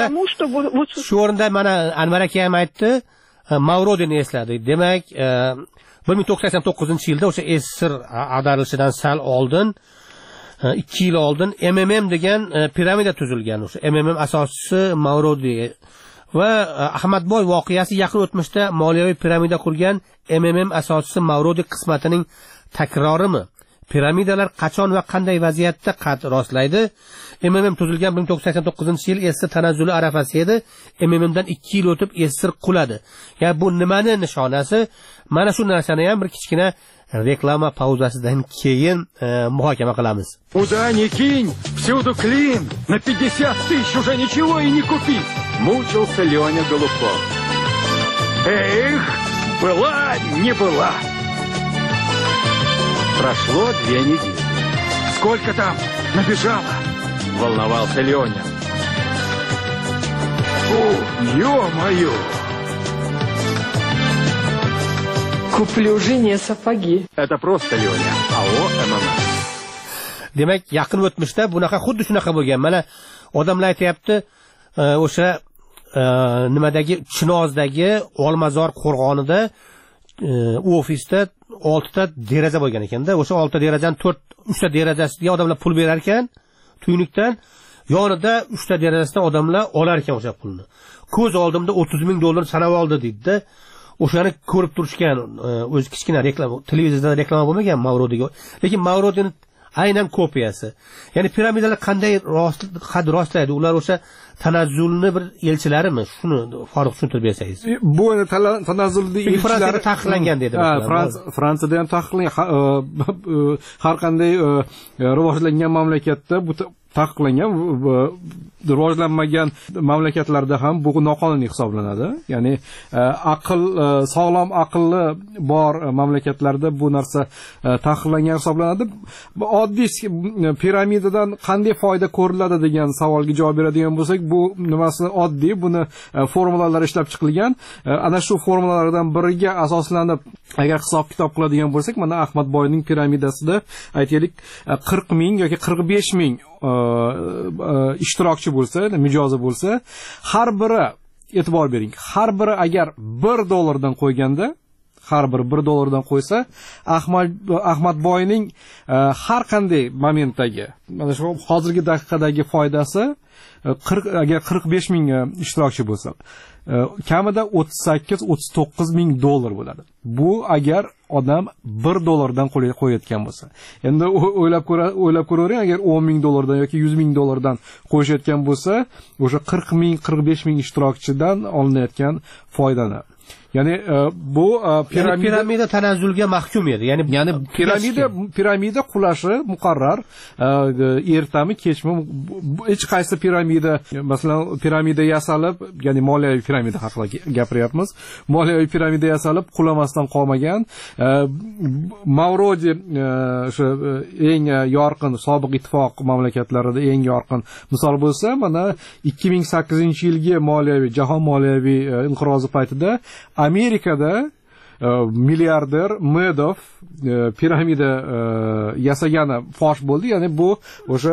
shu o'rinda mana Anvar aka ham aytdi, Mavrodini esladi. Demak, bir ming to'qqiz yuz sakson to'qqizinchi yilda o'sha Esir ag'darilishidan sal oldin, ikki yil oldin M M M degan piramida tuzilgan. O'sha M M M asoschisi Mavrodi va Ahmadboy voqeasi yaqin o'tmishda moliyaviy piramida qurgan M M M asoschisi Mavrodi qismatining takrorimi? Piramidalar qachon va qanday vaziyatda qad rostlaydi? M M M tuzilgan bir ming to'qqiz yuz sakson to'qqizinchi yil Esir tanazzuli arafasi edi. M M M'dan ikki yil o'tib Esir quladi. Ya bu nimani nishonasi? Mana shu narsani ham bir kichkina reklama pauzasidan keyin muhokama qilamiz. Куда ни кинь, всюду клин. На пятьдесят тысяч уже ничего и не купить. Мучился Леня Голубков. Эх, была, не была. Прошло две недели. Сколько там набежало? Волновался Леня. О, ё-моё! Куплю жене сапоги. Это просто Леня. АО МММ. demak yaqin o'tmishda bunaqa xuddi shunaqa bo'lgan. Mana odamlar aytayapti, o'sha nimadagi Chinozdagi Olmazor qo'rg'onida ofisda oltita deraza bo'lgan ekanda. O'sha oltita derazadan to'rt uchta derazasiga odamlar pul berar ekan, tuynikdan, yonida uchta derazasidan odamlar olar ekan o'sha pulni. Ko'z oldimda o'ttiz ming dollar sanab oldi deydi-da. O'shani ko'rib turishgan, o'zi kichkina reklama, televizorda reklama bo'lmagan Mavrodiga. Lekin Mavrodini aynan kopiyasi. Ya'ni piramidalar qanday qad rostlaydi? Ular o'sha tanazzulni bir elchilarimi? Shuni Faruq tushuntirib bersangiz. Bu endi tanazzulni elchilari Fransiyada taqiqlangan dedi. Ha, Fransiyada ham taqiqlangan. Har qanday rivojlangan mamlakatda bu taqiqlangan, rivojlanmagan mamlakatlarda ham bu noqonuniy hisoblanadi. Ya'ni aql, sog'lom aqlli bor mamlakatlarda bu narsa taqiqlangan hisoblanadi. Oddiy piramidadan qanday foyda ko'riladi degan savolga javob beradigan bo'lsak, bu nimasi oddiy, buni formulalar ishlab chiqilgan. Ana shu formulalardan biriga asoslanib agar hisob kitob qiladigan bo'lsak, mana Ahmadboyning piramidasida aytaylik qirq ming yoki qirq besh ming ishtirokchi bo'lsa, mijozi bo'lsa, har biri, e'tibor bering, har biri agar bir dollardan qo'yganda, har bir bir dollardan qo'ysa, Ahmad Ahmadboyning har qanday momentdagi, mana shu hozirgi daqiqadagi foydasi qirq agar qirq besh ming ishtirokchi bo'lsa, kamida o'ttiz sakkiz o'ttiz to'qqiz ming dollar bo'ladi. Bu agar odam bir dollardan qo'yayotgan bo'lsa. Endi o'ylab ko'ra, o'ylab ko'ravering, agar o'n ming dollardan yoki yuz ming dollardan qo'yishayotgan bo'lsa, o'sha qirq ming qirq besh ming ishtirokchidan olinayotgan foydani. Ya'ni bu piramida piramida tanazzulga mahkum edi. Ya'ni ya'ni piramida piramida qulashi muqarrar. Ertami, kechmi hech qaysi piramida, masalan, piramida yasalib, ya'ni moliyaviy piramida haqida gapiryapmiz. Moliyaviy piramida yasalib qulamasdan qolmagan. Mavrodi o'sha eng yorqin sobiq ittifoq mamlakatlarida eng yorqin misol bo'lsa, mana ikki ming sakkizinchi yilgi moliyaviy jahon moliyaviy inqirozi paytida Amerikada milliarder Madoff piramida yasagani fosh bo'ldi. Ya'ni bu o'sha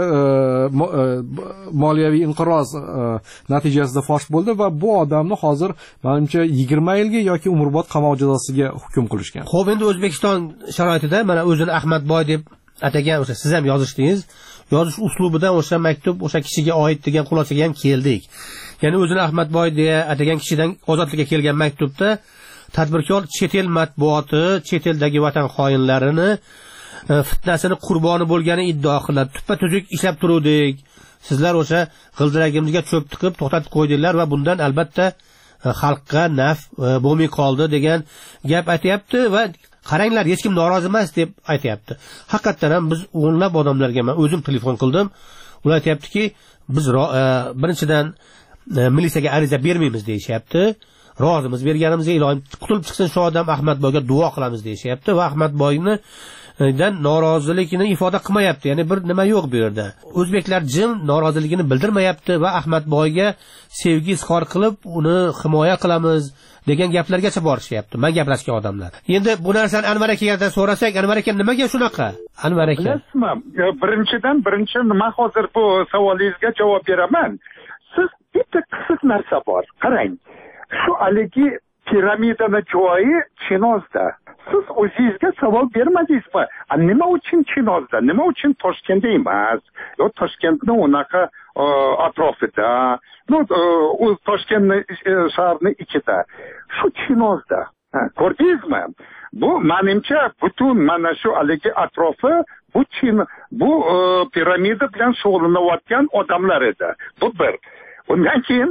moliyaviy inqiroz natijasida fosh bo'ldi va bu odamni hozir menimcha yigirma yilga yoki umrbod qamoq jazosiga hukm qilishgan. Xo'p, endi O'zbekiston sharoitida mana o'zini Ahmadboy deb atagan, o'sha siz ham yozishdingiz. Yozish uslubidan o'sha maktub o'sha kishiga oid degan xulosaga ham keldik. Ya'ni o'zini Ahmadboy deya atagan kishidan ozodlikka kelgan maktubda tadbirkor chet el matbuoti chet eldagi vatan xoinlarini fitnasini qurboni bo'lgani iddao qiladi. Tuppa-tuzuk ishlab turuvdik. Sizlar o'sha g'ildiragimizga cho'p tiqib to'xtatib qo'ydinglar va bundan albatta xalqqa naf bo'lmay qoldi degan gap aytayapti va qaranglar, hech kim norozi emas deb aytayapti. Haqiqatan ham biz o'nlab odamlarga, men o'zim telefon qildim. Ular aytayaptiki, biz birinchidan militsiyaga ariza bermaymiz deyishyapti. Rozimiz berganimizga iloyim qutulib chiqsin shu odam, Ahmadboyga duo qilamiz deyishyapti va Ahmadboyni dan noroziligini ifoda qilmayapti. Ya'ni bir nima yo'q bu yerda. O'zbeklar jim noroziligini bildirmayapti va Ahmadboyga sevgi izhor qilib, uni himoya qilamiz degan gaplargacha borishyapti. Men gaplashgan odamlar. Endi bu narsani Anvar akadan so'rasak, Anvar aka nimaga shunaqa? Anvar aka. Bilasizmi? Birinchidan birinchi nima hozir bu savolingizga javob beraman. Siz bitta qiziq narsa bor. Qarang. Shu haligi piramidani joyi Chinozda. Siz o'zingizga savol bermadingizmi? Nima uchun Chinozda? Nima uchun Toshkentda emas? Yo Toshkentning unaqa atrofida, no u Toshkentning shaharning ichida. Shu Chinozda. Ko'rdingizmi? Bu menimcha butun mana shu haligi atrofi bu Chin bu piramida bilan shug'ullanayotgan odamlar edi. Bu bir. Undan keyin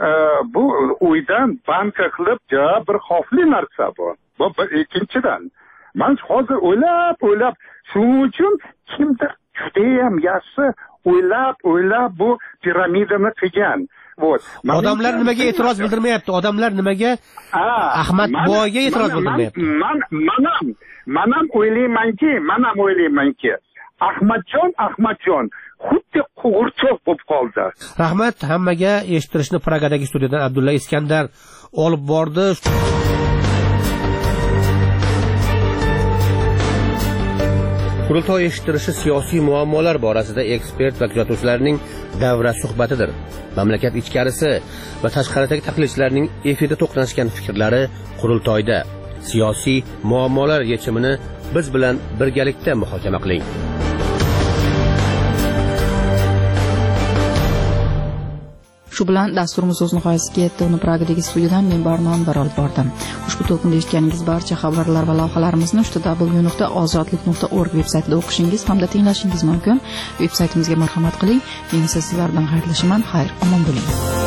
bu uydan banka qilib ja bir xavfli narsa bu. Bu ikkinchidan. Men hozir o'ylab, o'ylab shuning uchun kimdir judayam yaxshi o'ylab, o'ylab bu piramidani qilgan. Вот. Odamlar nimaga e'tiroz bildirmayapti? Odamlar nimaga Ahmadboyga e'tiroz bildirmayapti? Men men men ham o'ylaymanki, men ham o'ylaymanki, Ahmadjon, Ahmadjon xuddi qo'g'irchoq bo'lib qoldi. Rahmat, hammaga eshittirishni Pragadagi studiyadan Abdulla Iskandar olib bordi. Qurultoy eshittirishi siyosiy muammolar borasida ekspert va kuzatuvchilarning davra suhbatidir. Mamlakat ichkarisi va tashqaridagi tahlilchilarning efirda to'qnashgan fikrlari qurultoyda. Siyosiy muammolar yechimini biz bilan birgalikda muhokama qiling. Shu bilan dasturimiz o'z nihoyasiga yetdi. Uni Pragadagi studiyadan men Barnon Barol bordim. Ushbu to'lqinda eshitganingiz barcha xabarlar va lavhalarimizni w w nuqta ozodlik nuqta org veb-saytida o'qishingiz hamda tinglashingiz mumkin. Veb-saytimizga marhamat qiling. Men esa sizlardan xayrlashaman. Xayr, omon bo'ling.